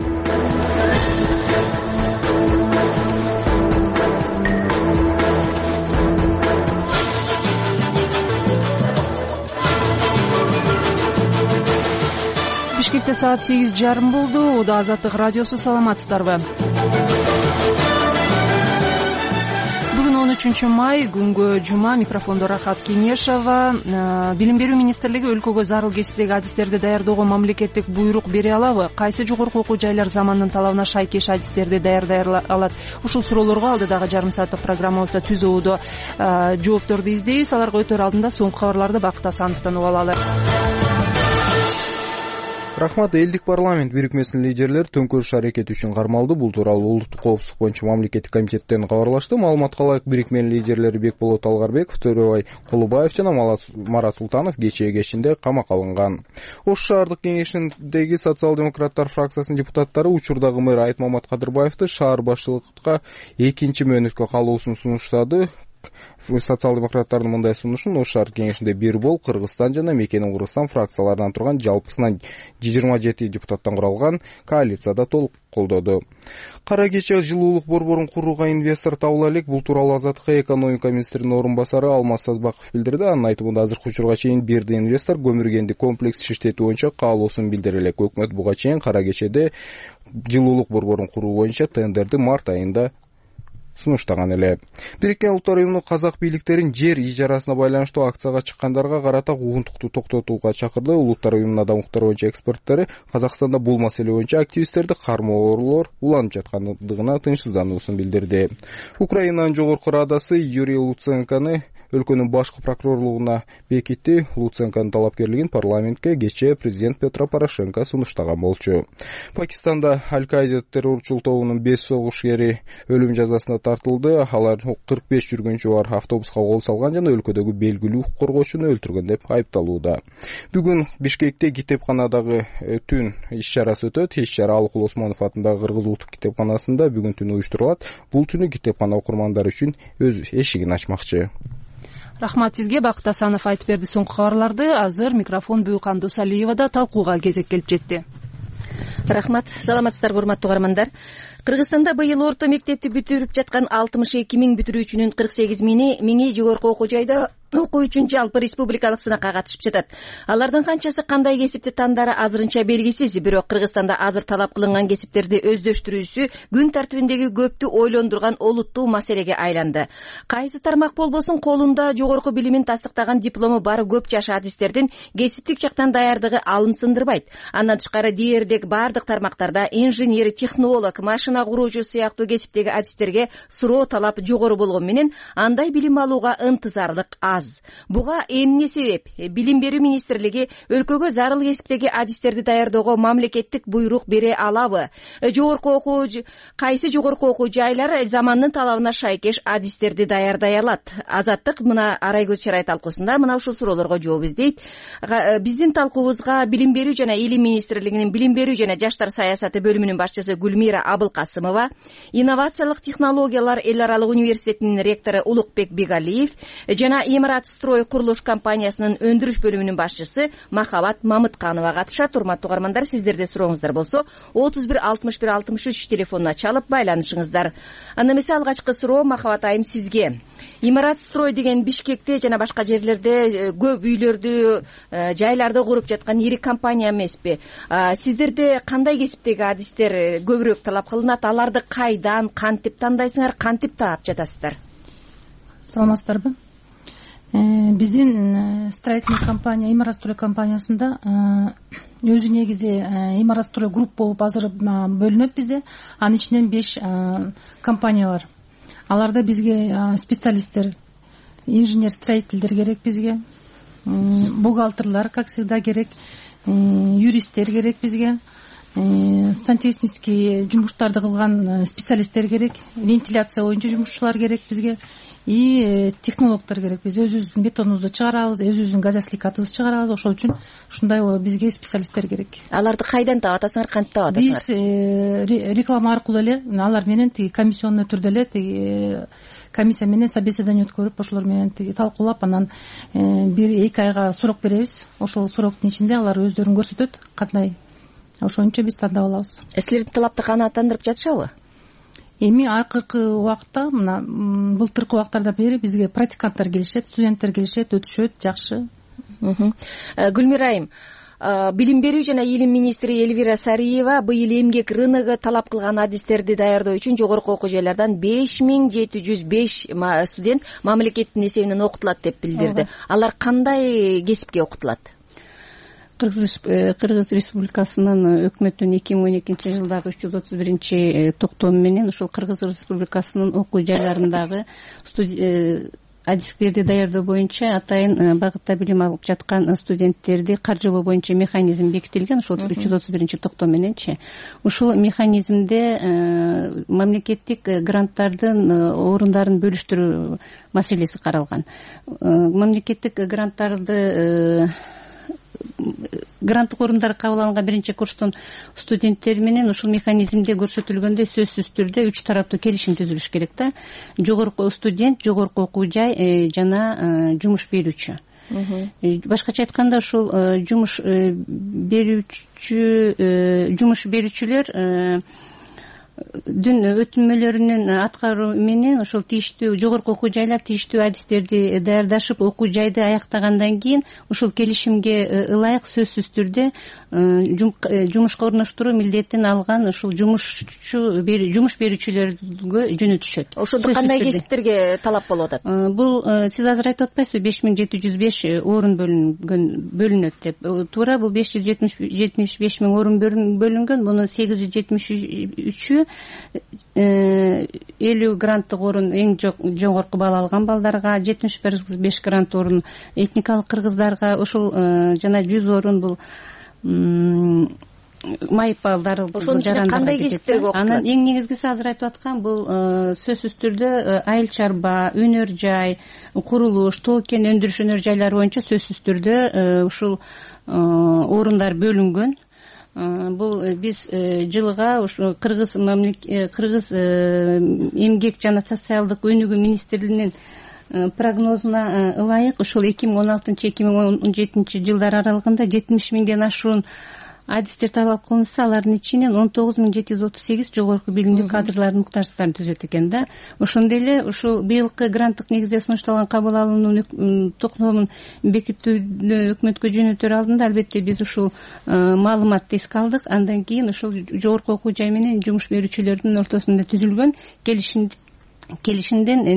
Бишкекте саат 8:30 болду. Уда Азаттык радиосу, саламатсыздарбы? Бүгүн 13-май, күнгө жума. Микрофондо Рахат Кеңешева. Билим берүү министрлиги өлкөгө зарыл кесиптеги адистерди даярдоого мамлекеттик буйрук бере алабы? Кайсы жогорку окуу жайлар замандын талабына шайкеш адистерди даярдай алат? Ушул суроолорго алдыдагы жарым сааттык программабызда түзүүдө жоопторду издейбиз. Аларга өтөр алдында соңку кабарларды Бакыт Асановдон угуп алалы. Рахмат. Элдик парламент бирикмесинин лидерлери төңкөрүш аракети үчүн кармалды. Бул тууралуу Улуттук коопсуздук боюнча мамлекеттик комитеттен кабарлашты. Маалыматка ылайык, бирикменин лидерлери Бекболот Талгарбеков, Төрөбай Колубаев жана Марат Султанов кечээ кечинде камакка алынган. Ош шаардык кеңешиндеги социал-демократтар фракциясынын депутаттары учурдагы мэр Айтмамат Кадырбаевди шаар башчылыкка экинчи мөөнөткө калуусун сунуштады. Социал-демократтардын мындай сунушун Ош шаар кеңешинде бир бол Кыргызстан жана Мекенин Кыргызстан фракцияларынан турган жалпысынан 27 депутаттан куралган коалицияда толук колдоду. Кара кече жылуулук борборун курууга инвестор табыла элек. Бул тууралуу Азаттыкка экономика министринин орун басары Алмаз Сазбаков билдирди. Анын айтымында азыркы учурга чейин бирди инвестор көмүргендик комплекс иштетүү боюнча каалоосун билдире элек. Өкмөт буга чейин кара кечеде жылуулук борборун куруу боюнча тендерди март айында сунуштаган эле. Бириккен Улуттар Уюмунун казак бийликтерин жер ижарасына байланыштуу акцияга чыккандарга карата куугунтукту токтотууга чакырды. Улуттар Уюмунун адам укуктары боюнча эксперттери Казакстанда бул маселе боюнча активисттерди кармоолор уланып жаткандыгына тынчсыздануусун билдирди. Украинанын жогорку радасы Юрий Луценконы өлкөнүн башкы прокурорлугуна бекитти. Луценконун талапкерлигин парламентке кечээ президент Петро Порошенко сунуштаган болчу. Пакистанда Аль-Каида террорчул тобунун 5 согушкери өлүм жазасына тартылды. Алар 45 жүргүнчү бар автобуска кол салган жана өлкөдөгү белгилүү укук коргоочуну өлтүргөн деп айыпталууда. Бүгүн Бишкекте китепканадагы түн иш-чарасы өтөт. Иш-чара Алыкул Осмонов атындагы Кыргыз Улуттук китепканасында бүгүн түнү уюштурулат. Бул түнү китепкана окурмандары үчүн өз эшигин ачмакчы. Рахмат сизге. Бакыт Асанов айтып берди соңку кабарларды. Азыр микрофон Бүйкан Досалиевада талкууга кезек келип жетти. Рахмат. Саламатсыздарбы, урматтуу угармандар. Кыргызстанда быйыл орто мектепти бүтүрүп жаткан 62 миң бүтүрүүчүнүн 48 миңи жогорку окуу жайда окуу үчүн жалпы республикалык сынакка катышып жатат. Алардын канчасы кандай кесипти тандары азырынча белгисиз, бирок Кыргызстанда азыр талап кылынган кесиптерди өздөштүрүүсү күн тартибиндеги көптү ойлондурган олуттуу маселеге айланды. Кайсы тармак болбосун колунда жогорку билимин тастыктаган диплому бар көп жаш адистердин кесиптик жактан даярдыгы алым сындырбайт. Андан тышкары диğerdeki бардык тармактарда инженер, технолог, машина куруучу сыяктуу кесиптеги адистерге суроо талап жогору болгон менен андай билим алууга ынтызарлык аз. Буга эмне себеп? Билим берүү министрлиги өлкөгө зарыл кесиптеги адистерди даярдоого мамлекеттик буйрук бере алабы? Кайсы жогорку окуу жайлар замандын талабына шайкеш адистерди даярдай алат? Азаттык мына Арайгөз Чарай талкуусунда мына ушул суроолорго жооп издейт. Биздин талкуубузга Билим берүү жана Илим министрлигинин Билим берүү жана жаштар саясаты бөлүмүнүн башчысы Гүлмира Абылкасымова, инновациялык технологиялар эл аралык университетинин ректору Улукбек Бегалиев жана Имарат-строй курулуш компаниясынын өндүрүш бөлүмүнүн башчысы Махабат Мамытканова катышат. Урматтуу угармандар, сиздерде сурооңуздар болсо 31 61 63 телефонуна чалып байланышыңыздар. Анда эмесе алгачкы суроо Махабат айым сизге. Имарат-строй деген Бишкекте жана башка жерлерде көп үйлөрдү, жайларды куруп жаткан ири компания эмеспи? Сиздерде кандай кесиптеги адистер көбүрөөк талап кылынат? Аларды кайдан, кантип тандайсыңар, кантип таап жатасыздар? Саламатсыздарбы? Биздин строительный компания имарастрой компаниясында өзү негизи имарастрой групп болуп азыр бөлүнөт бизде. Анын ичинен 5 компания бар. Аларда бизге специалисттер, инженер-строительдер керек бизге, бухгалтерлар, как всегда, керек, юристтер керек бизге, сантехнический жумуштарды кылган специалисттер керек, вентиляция боюнча жумушчулар керек бизге, и технологдор керек. Биз өзүбүздүн бетонубузду чыгарабыз, өзүбүздүн газосликатыбызды чыгарабыз. Ошол үчүн ушундай бизге специалисттер керек. Аларды кайдан таап атасыңар, кантип таап атасыңар? Биз реклама аркылуу эле алар менен комиссионный түрдө эле комиссия менен собеседование өткөрүп, ошолор менен талкуулап, анан 1-2 айга срок беребиз. Ошол сроктун ичинде алар өздөрүн көрсөтөт кандай. Ошончо биз тандап алабыз. Силердин талапты канааттандырып жатышабы? Эми акыркы убакытта, мына былтыркы убактардан бери бизге практиканттар келишет, студенттер келишет, өтүшөт, жакшы. Гүлмира айым, билим берүү жана илим министри Элвира Сариева быйыл эмгек рыногу талап кылган адистерди даярдоо үчүн жогорку окуу жайлардан 5705 студент мамлекеттин эсебинен окутулат деп билдирди. Алар кандай кесипке окутулат? Кыргыз Республикасынын өкмөтүнүн 2012 жылдагы 331 токтому менен ушул Кыргыз Республикасынын окуу жайларындагы адистерди даярдоо боюнча атайын багытта билим алып жаткан студенттерди каржылоо боюнча механизм бекитилген. Ушул 331 токтом мененчи ушул механизмде мамлекеттик гранттардын орундарын бөлүштүрүү маселеси каралган. Мамлекеттик гранттык орундар кабыл алынган биринчи курстун студенттери менен ушул механизмде көрсөтүлгөндөй сөзсүз түрдө 3 тараптуу келишим түзүлүш керек да. Жогорку студент, жогорку окуу жай жана жумуш берүүчү. Башкача айтканда ушул жумуш берүүчүлөр дүн өтүнмөлөрүнүн аткаруу менен ошол тииштүү жогорку окуу жайлар тииштүү адистерди даярдашып, окуу жайды аяктагандан кийин ушул келишимге ылайык сөзсүз түрдө жумушка орноштуруу милдетин алган ушул жумуш берүүчүлөргө жөнөтүшөт. Ошондо кандай кесиптерге талап болуп атат? Бул сиз азыр айтып атпайсызбы, 5705 орун бөлүнөт деп. Туура, бул 575 миң орун бөлүнгөн. Мунун 873-ү 50 гранттык орун эң жогорку балл алган балдарга, 75 грант орун этникалык кыргыздарга, ошол жана 100 орун бул майып балдар. Ошонун ичинде кандай кесиптерге окутулат? Анан эң негизгиси азыр айтып аткан бул сөзсүз түрдө айыл чарба, өнөр жай, курулуш, тоо кен өндүрүш өнөр жайлары боюнча сөзсүз түрдө ушул орундар бөлүнгөн. Бул биз жылга ушу Кыргыз эмгек жана социалдык өнүгүү министрлигинин прогнозуна ылайык ушул 2016-2017 жылдар аралыгында 70 миңден ашуун адистер талап кылынса, алардын ичинен 19738 жогорку билимдүү кадрлардын муктаждыктарын түзөт экен да. Ошондой эле ушул быйылкы гранттык негизде сунушталган кабыл алуунун токтомун бекитүүнү өкмөткө жөнөтөр алдында албетте биз ушул маалыматты эске алдык. Андан кийин ушул жогорку окуу жай менен жумуш берүүчүлөрдүн ортосунда түзүлгөн келишимдердин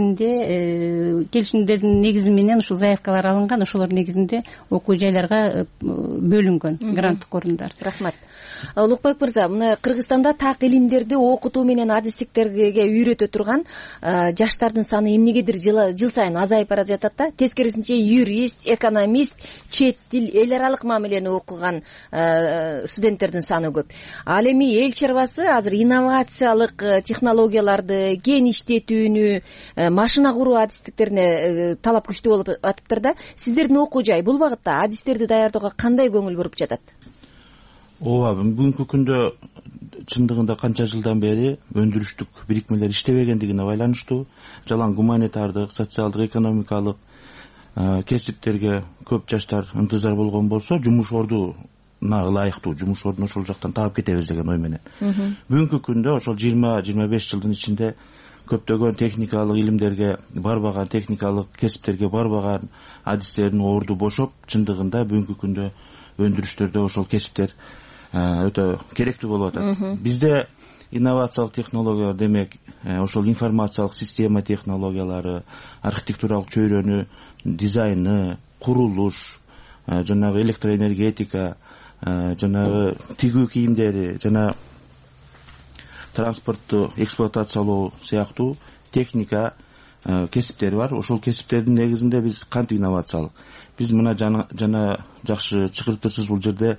негизи менен ушул заявкалар алынган. Ошолордун негизинде окуу жайларга бөлүнгөн гранттык орундар. Рахмат. Улукбек мырза, мына Кыргызстанда так илимдерди окутуу менен адистиктерге үйрөтө турган жаштардын саны эмнегедир жыл сайын азайып бара жатат да. Тескерисинче юрист, экономист, чет тил, эл аралык мамилени окуган студенттердин саны көп. Ал эми эл чарбасы азыр инновациялык технологияларды, кен иштетүүнү, машина куруу адистиктерине талап күчтүү болуп атыптыр да. Сиздердин окуу жай бул багытта адистерди даярдоого кандай көңүл буруп жатат? Ооба, бүгүнкү күндө чындыгында канча жылдан бери өндүрүштүк бирикмелер иштебегендигине байланыштуу жалаң гуманитардык, социалдык, экономикалык кесиптерге көп жаштар ынтызар болгон болсо, жумуш ордуна ылайыктуу жумуш ордун ошол жактан таап кетебиз деген ой менен. Бүгүнкү күндө ошол 20-25 жылдын ичинде көптөгөн техникалык илимдерге барбаган, техникалык кесиптерге барбаган адистердин орду бошоп, чындыгында бүгүнкү күндө өндүрүштөрдө ошол кесиптер өтө керектүү болуп атат. Бизде инновациялык технологиялар демек ошол информациялык система технологиялары, архитектуралык чөйрөнү дизайны, курулуш, жанагы электроэнергетика, жанагы тигүү кийимдери жана транспортту эксплуатациялоо сыяктуу техника кесиптери бар. Ошол кесиптердин негизинде биз кантип инновациялык, биз мына жана жакшы чыгарып турсуз, бул жерде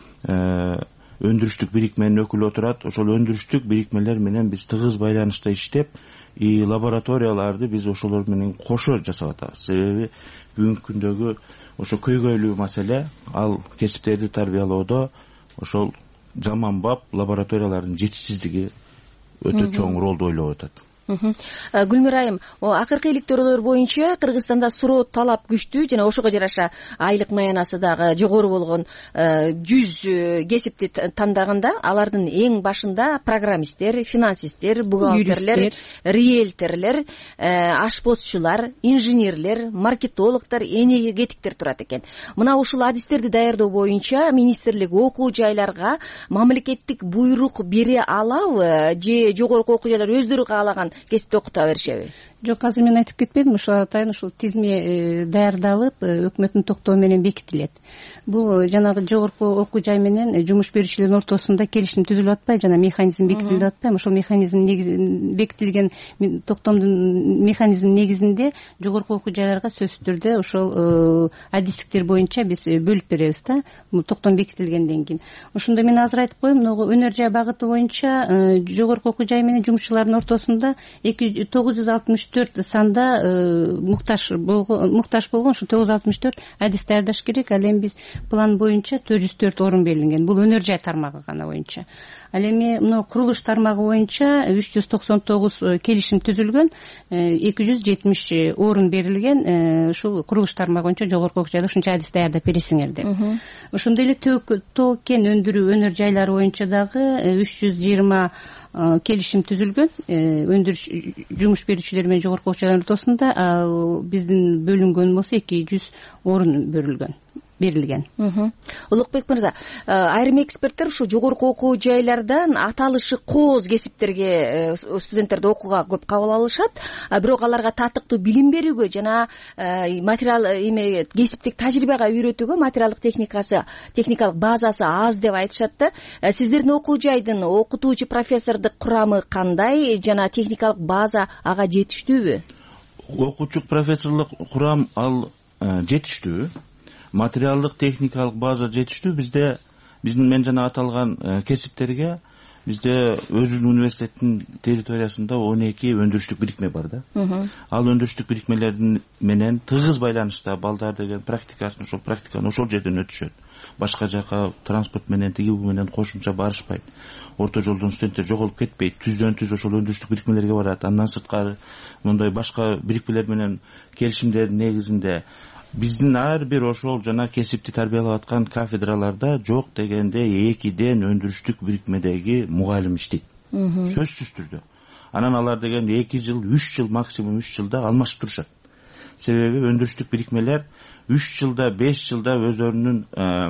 өндүрүштүк бирикменин өкүлү отурат. Ошол өндүрүштүк бирикмелер менен биз тыгыз байланышта иштеп, лабораторияларды биз ошолор менен кошо жасап атабыз. Себеби бүгүнкү күндөгү ошо көйгөйлүү маселе ал кесиптерди тарбиялоодо ошол жаманбап лабораториялардын жетишсиздиги өтө чоң ролду ойлоп атат. Гүлмира айым, акыркы иликтөөлөр боюнча Кыргызстанда суроо талап күчтүү жана ошого жараша айлык маянасы дагы жогору болгон 100 кесипти тандаганда алардын эң башында программисттер, финансисттер, бухгалтерлер, риэлторлор, ашпозчулар, инженерлер, маркетологдор, энергетиктер турат экен. Мына ушул адистерди даярдоо боюнча министрлик окуу жайларга мамлекеттик буйрук бере алабы же жогорку окуу жайлар өздөрү каалаган кесипти окута беришеби? Жок, азыр мен айтып кетпедим, ушул атайын ушул тизме даярдалып өкмөттүн токтоо менен бекитилет. Бул жанагы жогорку окуу жай менен жумуш берүүчүлөрдүн ортосунда келишим түзүлүп атпайбы, жана механизм бекитилип атпайбы? Ошол механизм бекитилген токтомдун механизм негизинде жогорку окуу жайларга сөзсүз түрдө ошол адистиктер боюнча биз бөлүп беребиз да, токтом бекитилгенден кийин. Ошондо мен азыр айтып коеюн, өнөр жай багыты боюнча жогорку окуу жай менен жумушчулардын ортосунда 964 санда муктаж болгон ушу 964 адис даярдаш керек. Ал эми биз план боюнча 404 орун берилген. Бул өнөр жай тармагы гана боюнча. Ал эми мына курулуш тармагы боюнча 399 келишим түзүлгөн, 270 орун берилген. Ушул курулуш тармагы боюнча жогорку окуу жайда ушунча адис даярдап бересиңер деп. Ошондой эле тоо кен өндүрүү өнөр жайлары боюнча дагы 320 келишим түзүлгөн. Өндүрүш жумуш берүүчүлөр менен жогорку окуу жайлардын ортосунда биздин бөлүнгөн болсо 200 орун берилген. Улукбек мырза, айрым эксперттер ушу жогорку окуу жайлардан аталышы кооз кесиптерге студенттерди окууга көп кабыл алышат, бирок аларга татыктуу билим берүүгө жана материал кесиптик тажрыйбага үйрөтүүгө материалдык техникалык базасы аз деп айтышат да. Сиздердин окуу жайдын окутуучу профессордук курамы кандай жана техникалык база ага жетиштүүбү? Окуучу профессорлук курам ал жетиштүү. Материалдык техникалык база жетиштүү. Биздин мен жана аталган кесиптерге бизде өзүбүздүн университеттин территориясында 12 өндүрүштүк бирикме бар да. Ал өндүрүштүк бирикмелердин менен тыгыз байланышта балдар деген практиканы ошол жерден өтүшөт. Башка жака транспорт менен тиги бу менен кошумча барышпайт. Орто жолдон студенттер жоголуп кетпейт. Түздөн-түз ошол өндүрүштүк бирикмелерге барат. Андан сырткары мындай башка бирикмелер менен келишимдердин негизинде биздин ар бир ошол жана кесипти тарбиялап аткан кафедраларда жок дегенде 2ден өндүрүштүк бирикмедеги мугалим иштейт. Сөзсүз түрдө. Анан алар деген 2 жыл, 3 жыл, максимум 3 жылда алмашып турушат. Себеби өндүрүштүк бирикмелер 3 жылда, 5 жылда өздөрүнүн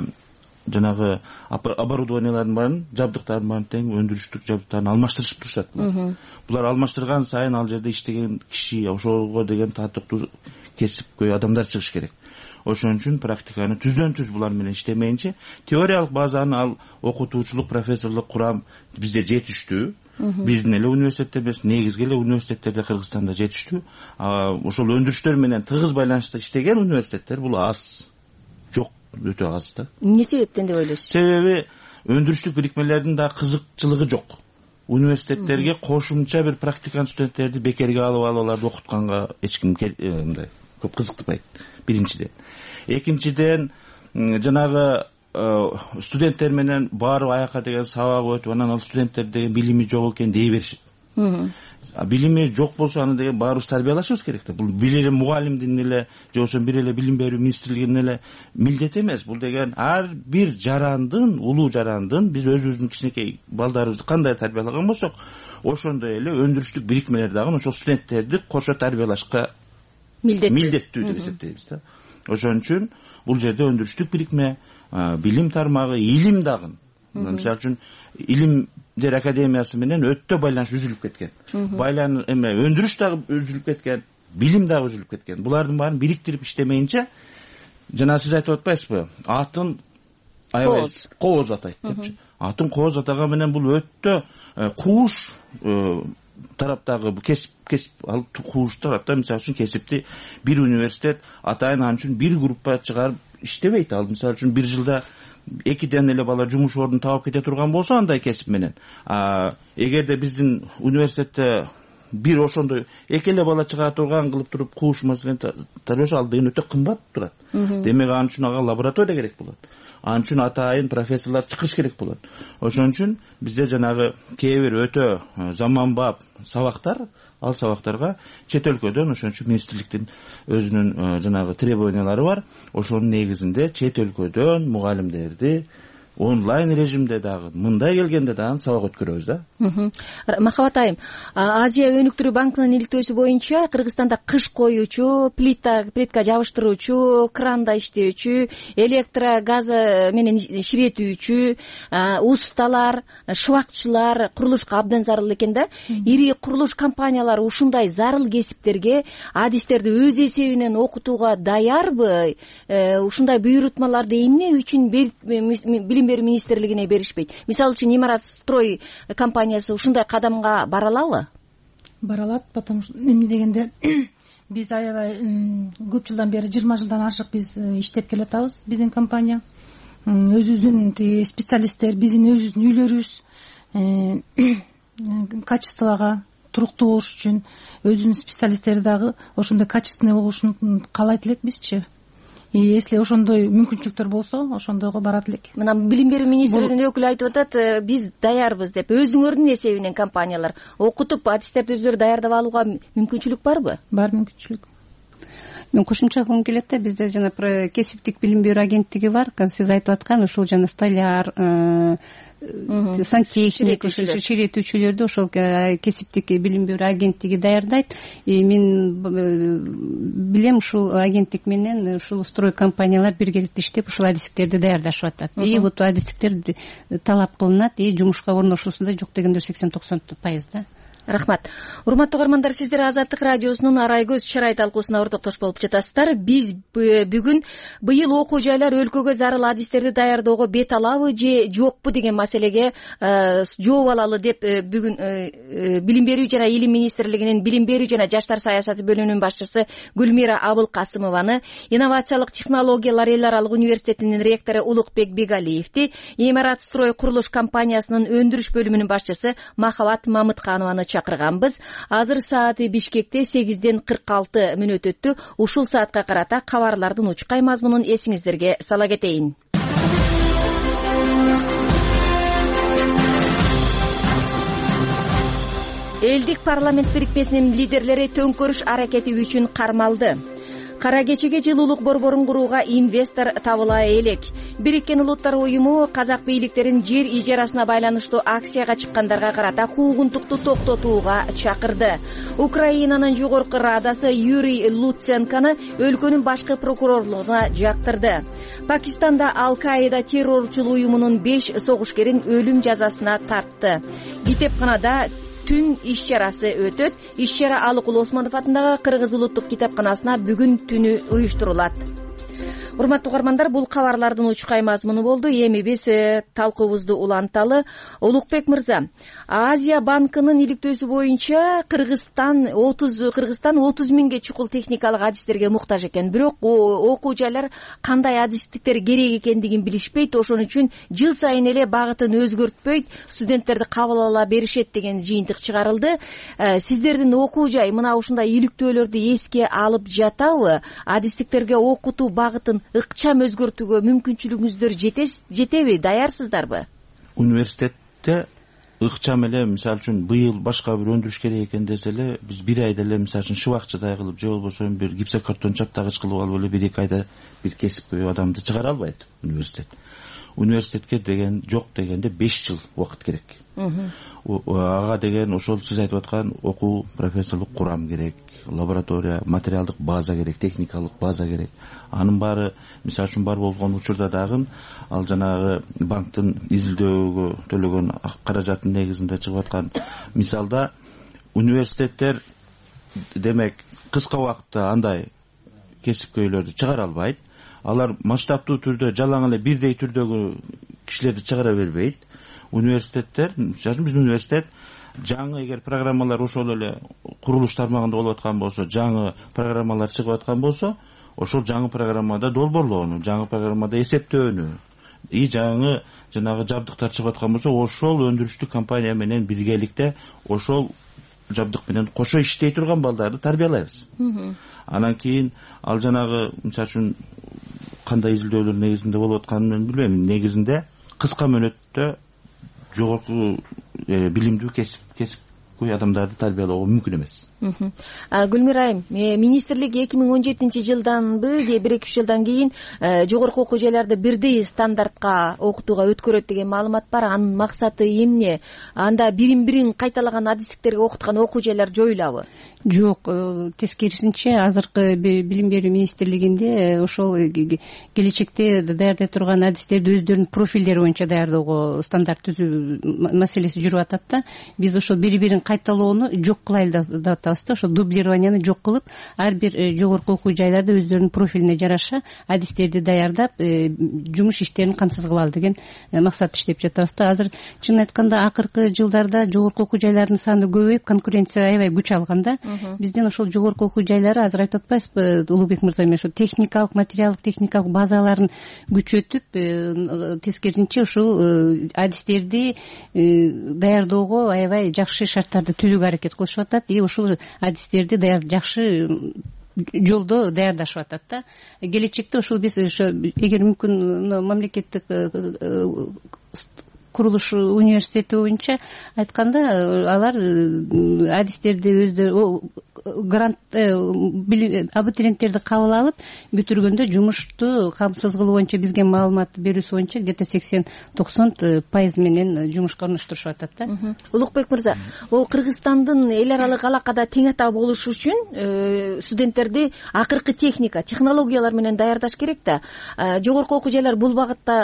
жанагы оборудованияларын барын, жабдыктарын барын тең өндүрүштүк жабдыктарын алмаштырышып турушат. Булар алмаштырган сайын ал жерде иштеген киши, ошого деген татыктуу кесипкөй адамдар чыгыш керек. Ошон үчүн практиканы түздөн-түз булар менен иштемейинче теориялык базаны ал окутуучулук, профессорлук курам бизде жетиштүү. Биздин эле университетте эмес, негизги эле университеттерде Кыргызстанда жетиштүү. Ошол өндүрүштөр менен тыгыз байланышта иштеген университеттер бул аз. Жок, өтө аз да. Эмне себептен деп ойлойсуз? Себеби өндүрүштүк бирикмелердин да кызыкчылыгы жок. Университеттерге кошумча бир практикант студенттерди бекерге алып аларды окутканга эч ким мындай көп кызыктырбайт. Биринчиден. Экинчиден, жанагы студенттер менен барып аяка деген сабак өтүп, анан ал студенттер деген билими жок экен дей беришет. Билими жок болсо аны деген баарыбыз тарбиялашыбыз керек да. Бул билим мугалимдин эле же болбосо бир эле билим берүү министрлигинин эле милдети эмес. Бул деген ар бир жарандын, улуу жарандын биз өзүбүздүн кичинекей балдарыбызды кандай тарбиялаган болсок, ошондой эле өндүрүштүк бирикмелер дагы ошол студенттерди кошо тарбиялашка милдеттүү деп эсептейбиз да. Ошон үчүн бул жерде өндүрүштүк бирикме, билим тармагы, илим дагы. Мисалы үчүн илим билимдер академиясы менен өтө байланыш үзүлүп кеткен. Өндүрүш дагы үзүлүп кеткен, билим дагы үзүлүп кеткен. Булардын баарын бириктирип иштемейинче, жана сиз айтып атпайсызбы, атын аябай кооз атайт депчи. Атын кооз атаган менен бул өтө кууш тараптагы кесип алып, кууш тарапта мисалы үчүн кесипти бир университет атайын ан үчүн бир группа чыгарып иштебейт. Ал мисалы үчүн бир жылда 2ден эле бала жумуш ордун таап кете турган болсо андай кесип менен. Эгерде биздин университетте бир ошондой 2 эле бала чыгара турган кылып туруп кууш маселени талбаса, ал деген өтө кымбат турат. Демек ан үчүн ага лаборатория керек болот. Ан үчүн атайын профессорлор чыгыш керек болот. Ошон үчүн бизде жанагы кээ бир өтө заманбап сабактар, ал сабактарга чет өлкөдөн, ошон үчүн министрликтин өзүнүн жанагы требованиялары бар. Ошонун негизинде чет өлкөдөн мугалимдерди онлайн режимде дагы мындай келгенде дагы сабак өткөрөбүз да. Махабат айым, Азия өнүктүрүү банкынын иликтөөсү боюнча Кыргызстанда кыш коюучу, плитка жабыштыруучу, кранда иштөөчү, электрогаз менен ширетүүчү, усталар, шыбакчылар курулушка абдан зарыл экен да. Ири курулуш компаниялары ушундай зарыл кесиптерге адистерди өз эсебинен окутууга даярбы? Ушундай буйрутмаларды эмне үчүн билим берүү министрлигине беришпейт? Мисалы үчүн Имарат строй компаниясы ушундай кадамга бара алабы? Бара алат, потому что эмне дегенде биз аябай көп жылдан бери, 20 жылдан ашык биз иштеп келатабыз. Биздин компания өзүбүздүн специалисттер, биздин өзүбүздүн үйлөрүбүз качествого туруктуу болуш үчүн өзүнүн специалисттери дагы ошондой качественный болушун каалайт элек бизчи. Если ошондой мүмкүнчүлүктөр болсо, ошондойго барат элек. Мына билим берүү министрлигинин өкүлү айтып атат, биз даярбыз деп. Өзүңөрдүн эсебинен компаниялар окутуп, адистерди өздөрү даярдап алууга мүмкүнчүлүк барбы? Бар мүмкүнчүлүк. Мен кошумча кылгым келет да, бизде жана кесиптик билим берүү агенттиги бар. Сиз айтып аткан ушул жана столяр, сантехник, ширетүүчүлөрдү ошол кесиптик билим берүү агенттиги даярдайт. Мен билем, ушул агенттик менен ушул строй компаниялар биргеликте иштеп ушул адистиктерди даярдашып атат. Вот адистиктер талап кылынат, жумушка орношуусунда жок дегендер 80-90% да. Рахмат. Урматтуу угармандар, сиздер Азаттык радиосунун Арай көз чарай талкуусуна ортоктош болуп жатасыздар. Биз бүгүн быйыл окуу жайлар өлкөгө зарыл адистерди даярдоого бет алабы же жокпу деген маселеге жооп алалы деп бүгүн билим берүү жана илим министрлигинин билим берүү жана жаштар саясаты бөлүмүнүн башчысы Гүлмира Абылкасымованы, инновациялык технологиялар эл аралык университетинин ректору Улукбек Бегалиевди, Имарат строй курулуш компаниясынын өндүрүш бөлүмүнүн башчысы Махабат Мамытканованы чакырганбыз. Азыр сааты Бишкекте 8:46 өттү. Ушул саатка карата кабарлардын учкай мазмунун эсиңиздерге сала кетейин. Элдик парламент бирикмесинин лидерлери төңкөрүш аракети үчүн кармалды. Кара кечеге жылуулук борборун курууга инвестор табыла элек. Бириккен Улуттар уюму казак бийликтерин жер ижарасына байланыштуу акцияга чыккандарга карата куугунтукту токтотууга чакырды. Украинанын жогорку радасы Юрий Луценкону өлкөнүн башкы прокурорлугуна жактырды. Пакистанда Ал-Каида террорчул уюмунун 5 согушкерин өлүм жазасына тартты. Китепканада түн иш-чарасы өтөт. Иш-чара Алыкул Осмонов атындагы Кыргыз улуттук китепканасына бүгүн түнү уюштурулат. Урматтуу угармандар, бул кабарлардын учкай мазмуну болду. Эми биз талкуубузду уланталы. Улукбек мырза, Азия банкынын иликтөөсү боюнча Кыргызстан 30 миңге чукул техникалык адистерге муктаж экен. Бирок окуу жайлар кандай адистиктер керек экендигин билишпейт. Ошон үчүн жыл сайын эле багытын өзгөртпөйт, студенттерди кабыл ала беришет деген жыйынтык чыгарылды. Сиздердин окуу жай мына ушундай иликтөөлөрдү эске алып жатабы? Адистиктерге окутуу багытын ыкчам өзгөртүүгө мүмкүнчүлүгүңүздөр жетеби, даярсыздарбы? Университетте ыкчам эле, мисалы үчүн быйыл башка бир өндүрүш керек экен десе эле, биз бир айда эле мисалы үчүн шыбакчыдай кылып же болбосо бир гипсокартон чаптагыч кылып алып эле 1-2 айда бир кесипкөй адамды чыгара албайт университет. университетке деген жок дегенде 5 жыл убакыт керек. Ага деген ошол сиз айтып аткан окуу профессорлук курам керек, лаборатория, материалдык база керек, техникалык база керек. Анын баары мисалы үчүн бар болгон учурда дагы ал жанагы банктын изилдөөгө төлөгөн каражаттын негизинде чыгып аткан мисалда университеттер демек кыска убакытта андай кесипкөйлөрдү чыгара албайт. Алар масштабтуу түрдө жалаң эле бирдей түрдөгү кишилерди чыгара бербейт. Университеттер, биздин университет жаңы эгер программалар ошол эле курулуш тармагында болуп аткан болсо, жаңы программалар чыгып аткан болсо, ошол жаңы программада долбоорлоону, жаңы программада эсептөөнү, жаңы жанагы жабдыктар чыгып аткан болсо, ошол өндүрүштүк компания менен биргеликте ошол жабдык менен кошо иштей турган балдарды тарбиялайбыз. Анан кийин ал жанагы мисалы үчүн кандай изилдөөлөр негизинде болуп атканын мен билбейм. Негизинде кыска мөөнөттө жогорку билимдүү кесипкөй адамдарды тарбиялоого мүмкүн эмес. Гүлмира айым, министрлик 2017 жылданбы же 1-2 жылдан кийин жогорку окуу жайларды бирдей стандартка окутууга өткөрөт деген маалымат бар. Анын максаты эмне? Анда бирин кайталаган адистиктерге окуткан окуу жайлар жоюлабы? Жок, тескерисинче азыркы билим берүү министрлигинде ошол келечекте даярдай турган адистерди өздөрүнүн профилдери боюнча даярдоого стандарт түзүү маселеси жүрүп атат да. Биз ошол бирин кайталоону жок кылайлы деп атабыз да. Ошол дублированияны жок кылып, ар бир жогорку окуу жайларда өздөрүнүн профилине жараша адистерди даярдап, жумуш иштерин камсыз кылалы деген максат иштеп жатабыз да. Азыр чын айтканда акыркы жылдарда жогорку окуу жайлардын саны көбөйүп, конкуренция аябай күч алган да. Биздин ошол жогорку окуу жайлары азыр айтып атпайсызбы, Улуубек мырза, ошо техникалык, материалдык техникалык базаларын күчөтүп, тескерисинче ушул адистерди даярдоого аябай жакшы шарттарды түзүүгө аракет кылышып атат. Ушул адистерди жакшы жолдо даярдашып атат да. Келечекте ушул биз эгер мүмкүн мамлекеттик курулуш университети боюнча айтканда, алар адистерди өздөрү грант абитуриенттерди кабыл алып бүтүргөндө жумушту камсыз кылуу боюнча бизге маалымат берүүсү боюнча где-то 80-90% менен жумушка орноштурушуп атат да. Улукбек мырза, бул Кыргызстандын эл аралык алакада тең ата болуш үчүн студенттерди акыркы технологиялар менен даярдаш керек да. Жогорку окуу жайлар бул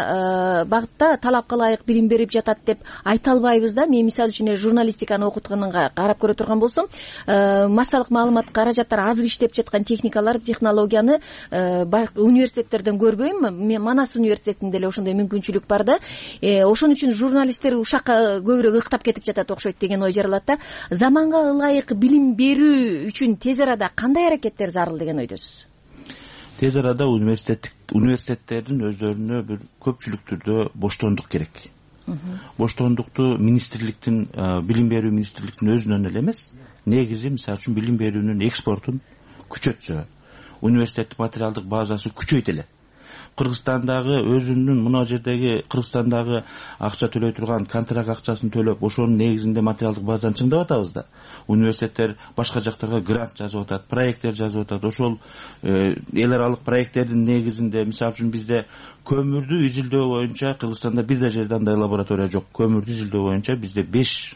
багытта талапка ылайык билим берип жатат деп айта албайбыз да. Мен мисалы үчүн журналистиканы окутканга карап көрө турган болсом, массалык маалымат каражаттар азыр иштеп жаткан технологияны университеттерден көрбөйм. Мен Манас университетинде эле ошондой мүмкүнчүлүк бар да. Ошон үчүн журналисттер ушакка көбүрөөк ыктап кетип жатат окшойт деген ой жаралат да. Заманга ылайык билим берүү үчүн тез арада кандай аракеттер зарыл деген ойдосуз? Тез арада университеттердин өздөрүнө бир көпчүлүк түрдө боштондук керек. Боштондукту министрликтин, билим берүү министрликтин өзүнөн эле эмес, негизи мисалы үчүн билим берүүнүн экспортун күчөтсө, университеттик материалдык базасы күчөйт эле. Кыргызстандагы өзүнүн мына жердеги Кыргызстандагы акча төлөй турган контракт акчасын төлөп, ошонун негизинде материалдык базаны чыңдап атабыз да. Университеттер башка жактарга грант жазып атат, проекттер жазып атат. Ошол эл аралык проекттердин негизинде мисалы үчүн бизде көмүрдү изилдөө боюнча Кыргызстанда бир да жерде андай лаборатория жок. Көмүрдү изилдөө боюнча бизде 5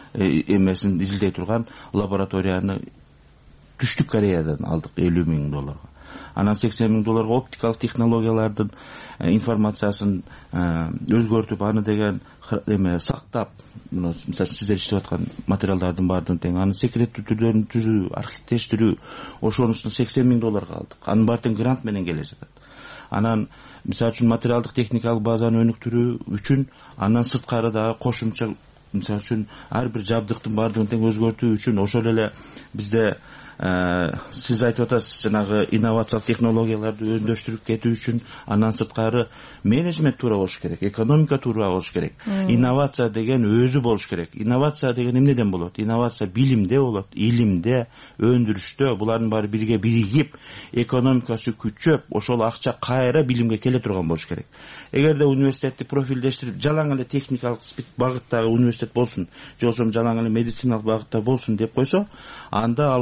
эмесин изилдей турган лабораторияны Түштүк Кореядан алдык $50,000. Анан $80,000 оптикалык технологиялардын информациясын өзгөртүп, аны деген сактап, мисалы сиздер иштеп аткан материалдардын баардыгын тең аны секреттүү түрдөрүн түзүү, архивдештирүү, ошонусун $80,000 алдык. Анын баардыгы грант менен келе жатат. Анан мисалы үчүн материалдык техникалык базаны өнүктүрүү үчүн андан сырткары дагы кошумча, мисалы үчүн ар бир жабдыктын баардыгын тең өзгөртүү үчүн ошол эле бизде сиз айтып атасыз, жанагы инновациялык технологияларды өндөштүрүп кетүү үчүн андан сырткары менеджмент туура болуш керек, экономика туура болуш керек. Инновация деген өзү болуш керек. Инновация деген эмнеден болот? Инновация билимде болот, илимде, өндүрүштө. Булардын баары бирге биригип, экономикасы күчөп, ошол акча кайра билимге келе турган болуш керек. Эгерде университетти профилдештирип, жалаң эле техникалык багыттагы университет болсун, же болбосо жалаң эле медициналык багытта болсун деп койсо, анда ал университет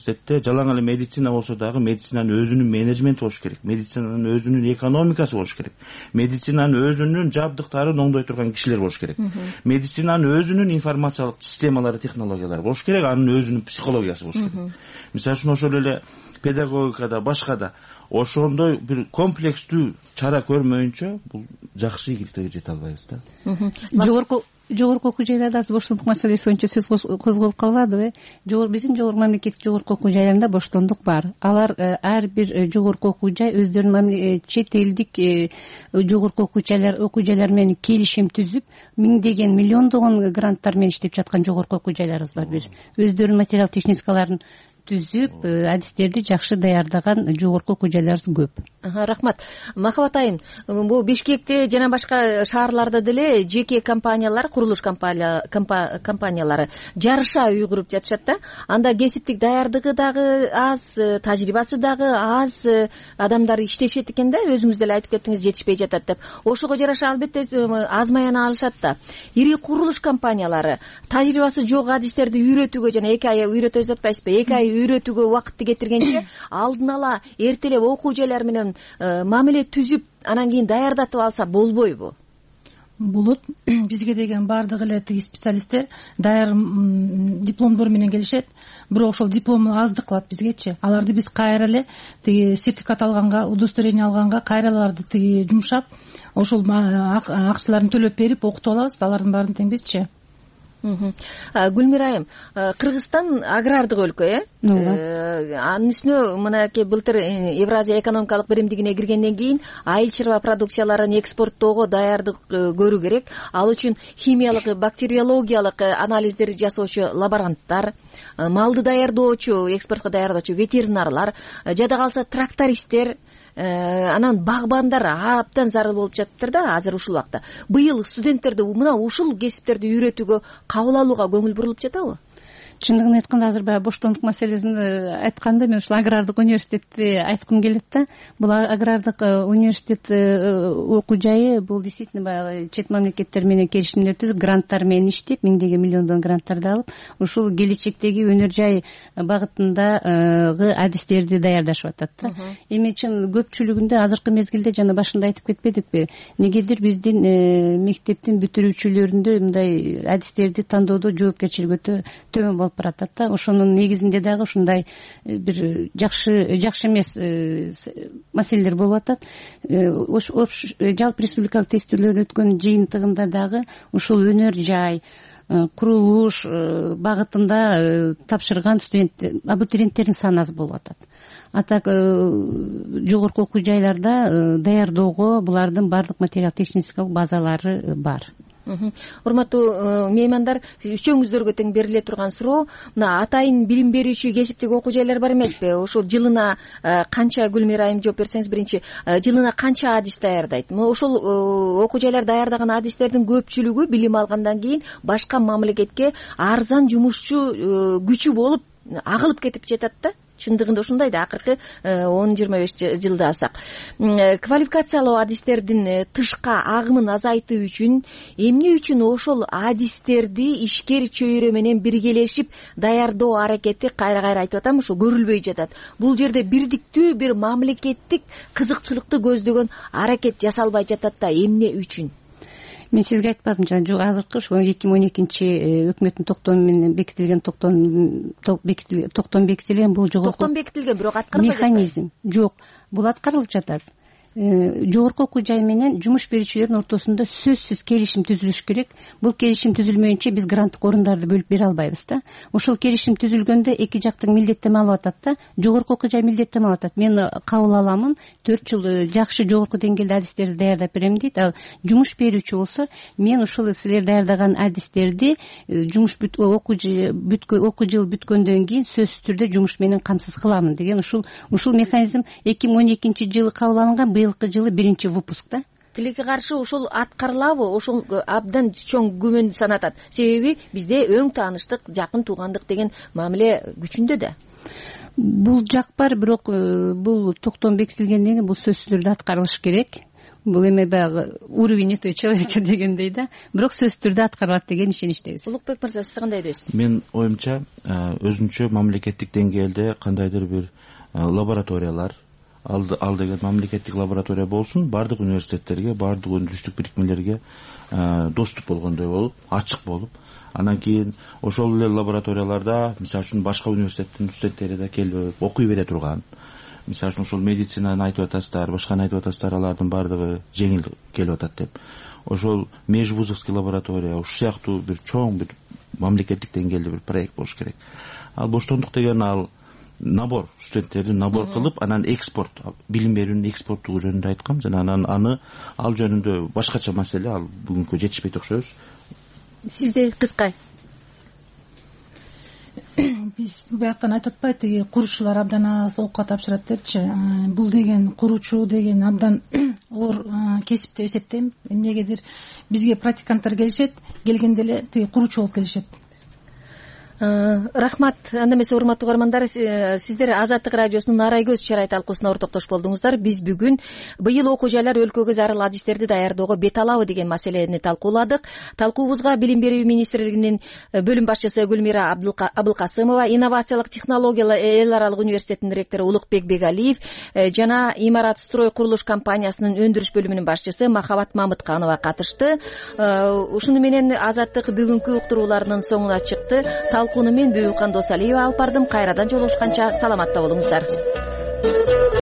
университетте жалаң эле медицина болсо дагы медицинанын өзүнүн менеджменти болуш керек, медицинанын өзүнүн экономикасы болуш керек, медицинанын өзүнүн жабдыктарын оңдой турган кишилер болуш керек, медицинанын өзүнүн информациялык системалары, технологиялары болуш керек, анын өзүнүн психологиясы болуш керек. Мисалы үчүн ошол эле педагогикада, башка да ошондой бир комплекстүү чара көрмөйүнчө бул жакшы ийгиликтерге жете албайбыз да. Жогорку окуу жайларда азыр боштондук маселеси боюнча сөз козголуп калбадыбы? Биздин мамлекеттик жогорку окуу жайларында боштондук бар. Алар ар бир жогорку окуу жай өздөрүнүн чет элдик жогорку окуу жайлар менен келишим түзүп, миңдеген, миллиондогон гранттар менен иштеп жаткан жогорку окуу жайларыбыз бар. Бир өздөрүнүн материал техникаларын түзүп, адистерди жакшы даярдаган жогорку окуу жайларыбыз көп. Рахмат. Махабат айым, бул Бишкекте жана башка шаарларда деле жеке компаниялар, курулуш компаниялары жарыша үй куруп жатышат да. Анда кесиптик даярдыгы дагы аз, тажрыйбасы дагы аз адамдар иштешет экен да, өзүңүз деле айтып кеттиңиз, жетишпей жатат деп. Ошого жараша албетте аз маяна алышат да. Ири курулуш компаниялары тажрыйбасы жок адистерди үйрөтүүгө, жана 2 ай үйрөтөбүз деп атпайсызбы, 2 ай үйрөтүүгө убакытты кетиргенче алдын ала эртелеп окуу жайлар менен мамиле түзүп, анан кийин даярдатып алса болбойбу? Болот. Бизге деген баардык эле тиги специалисттер даяр дипломдор менен келишет, бирок ошол диплом аздык кылат бизгечи. Аларды биз кайра эле тиги сертификат алганга, удостоверение алганга кайра аларды тиги жумшап, ошол акчаларын төлөп берип окутуп алабыз, алардын баарын тең бизчи. Гүлмира айым, Кыргызстан агрардык өлкө, анын үстүнө мынакей былтыр Евразия экономикалык биримдигине киргенден кийин айыл чарба продукцияларын экспорттоого даярдык көрүү керек. Ал үчүн химиялык, бактериологиялык анализдерди жасоочу лаборанттар, малды даярдоочу, экспортко даярдоочу ветеринарлар, жада калса трактористтер, анан багбандар абдан зарыл болуп жатыптыр да азыр ушул убакта. Быйыл студенттерди мына ушул кесиптерди үйрөтүүгө кабыл алууга көңүл бурулуп жатабы? Чындыгын айтканда азыр баягы боштондук маселесин айтканда мен ушул агрардык университетти айткым келет да. Бул агрардык университет окуу жайы бул действительно баягы чет мамлекеттер менен келишимдер түзүп, гранттар менен иштеп, миңдеген, миллиондогон гранттарды алып, ушул келечектеги өнөр жай багытындагы адистерди даярдашып атат да. Эми чын көпчүлүгүндө азыркы мезгилде жана башында айтып кетпедикпи, негедир биздин мектептин бүтүрүүчүлөрүндө мындай адистерди тандоодо жоопкерчилиги өтө төмөн болуп баратат да. Ошонун негизинде дагы ушундай бир жакшы эмес маселелер болуп атат. Жалпы республикалык тестилөө өткөн жыйынтыгында дагы ушул өнөр жай, курулуш багытында тапшырган абитуриенттердин саны аз болуп атат. А так жогорку окуу жайларда даярдоого булардын баардык материал техникалык базалары бар. Урматтуу меймандар, үчөөңүздөргө тең бериле турган суроо, мына атайын билим берүүчү кесиптик окуу жайлар бар эмеспи? Ошол жылына канча, Гүлмира айым жооп берсеңиз, биринчи жылына канча адис даярдайт? Ошол окуу жайлар даярдаган адистердин көпчүлүгү билим алгандан кийин башка мамлекетке арзан жумушчу күчү болуп агылып кетип жатат да. Чындыгында ушундай да, акыркы 10-25 жылды алсак. Квалификациялоо адистердин тышка агымын азайтуу үчүн эмне үчүн ошол адистерди ишкер чөйрө менен биргелешип даярдоо аракети кайра айтып атам, ошо көрүлбөй жатат. Бул жерде бирдиктүү бир мамлекеттик кызыкчылыкты көздөгөн аракет жасалбай жатат да, эмне үчүн? Мен сизге айтпадым жана жок, азыркы ошо 2012 өкмөттүн токтому менен бекитилген токтом бекитилген бул жогорку токтом бекитилген, бирок аткарылбай механизм жок. Бул аткарылып жатат. Жогорку окуу жай менен жумуш берүүчүлөрдүн ортосунда сөзсүз келишим түзүлүш керек. Бул келишим түзүлмөйүнчө биз гранттык орундарды бөлүп бере албайбыз да. Ошол келишим түзүлгөндө эки жактын милдеттенме алып атат да. Жогорку окуу жай милдеттенме алып атат. Мен кабыл аламын, 4 жыл жакшы жогорку деңгээлде адистерди даярдап берем дейт. Ал жумуш берүүчү болсо, мен ушул силер даярдаган адистерди жумуш окуу жыл бүткөндөн кийин сөзсүз түрдө жумуш менен камсыз кыламын деген ушул механизм 2012 жылы кабыл алынган. Быйылкы жылы 1-выпуск да. Тилекке каршы ошол аткарылабы? Ошол абдан чоң күмөн санатат. Себеби бизде өң тааныштык, жакын туугандык деген мамиле күчүндө да. Бул жак бар, бирок бул токтом бекитилгенден кийин бул сөзсүз түрдө аткарылыш керек. бул эме баягы уровень өтө человека дегендей да, бирок сөзсүз түрдө аткарылат деген ишеничтебиз. Улукбек мырза, сиз кандай ойлойсуз? Мен оюмча өзүнчө мамлекеттик деңгээлде кандайдыр бир лабораториялар, ал деген мамлекеттик лаборатория болсун, баардык университеттерге, баардык өндүрүштүк бирикмелерге доступ болгондой болуп, ачык болуп, анан кийин ошол эле лабораторияларда мисалы үчүн башка университеттин студенттери да келип окуй бере турган. Мисалы үчүн ошол медицинаны айтып атасыздар, башканы айтып атасыздар, алардын баардыгы жеңил келип атат деп. Ошол межвузовский лаборатория, ушул сыяктуу бир чоң бир мамлекеттик деңгээлде бир проект болуш керек. Ал боштондук деген ал набор, студенттерди набор кылып, анан экспорт, билим берүүнүн экспорттугу жөнүндө айткам, жана анан ал жөнүндө башкача маселе, ал бүгүнкү жетишпейт окшойбуз. Сизде кыска. Биз бияктан айтып атпайбы, тиги курушчулар абдан аз окко тапшырат депчи. Бул деген куручу деген абдан оор кесип деп эсептейм. Эмнегедир бизге практиканттар келишет, келгенде эле тиги куручу болуп келишет. Рахмат. Анда эмесе урматтуу угармандар, сиздер Азаттык радиосунун Нарай көз чарай талкуусуна ортоктош болдуңуздар. Биз бүгүн быйыл окуу жайлар өлкөгө зарыл адистерди даярдоого бет алабы деген маселени талкууладык. Талкуубузга Билим берүү министрлигинин бөлүм башчысы Гүлмира Абылкасымова, инновациялык технологиялар эл аралык университетинин ректору Улукбек Бегалиев жана Имарат строй курулуш компаниясынын өндүрүш бөлүмүнүн башчысы Махабат Мамытканова катышты. Ушуну менен Азаттык бүгүнкү уктурууларынын соңуна чыкты. Талкууну мен Бүйүкан Досалиева алып бардым. Кайрадан жолугушканча саламатта болуңуздар.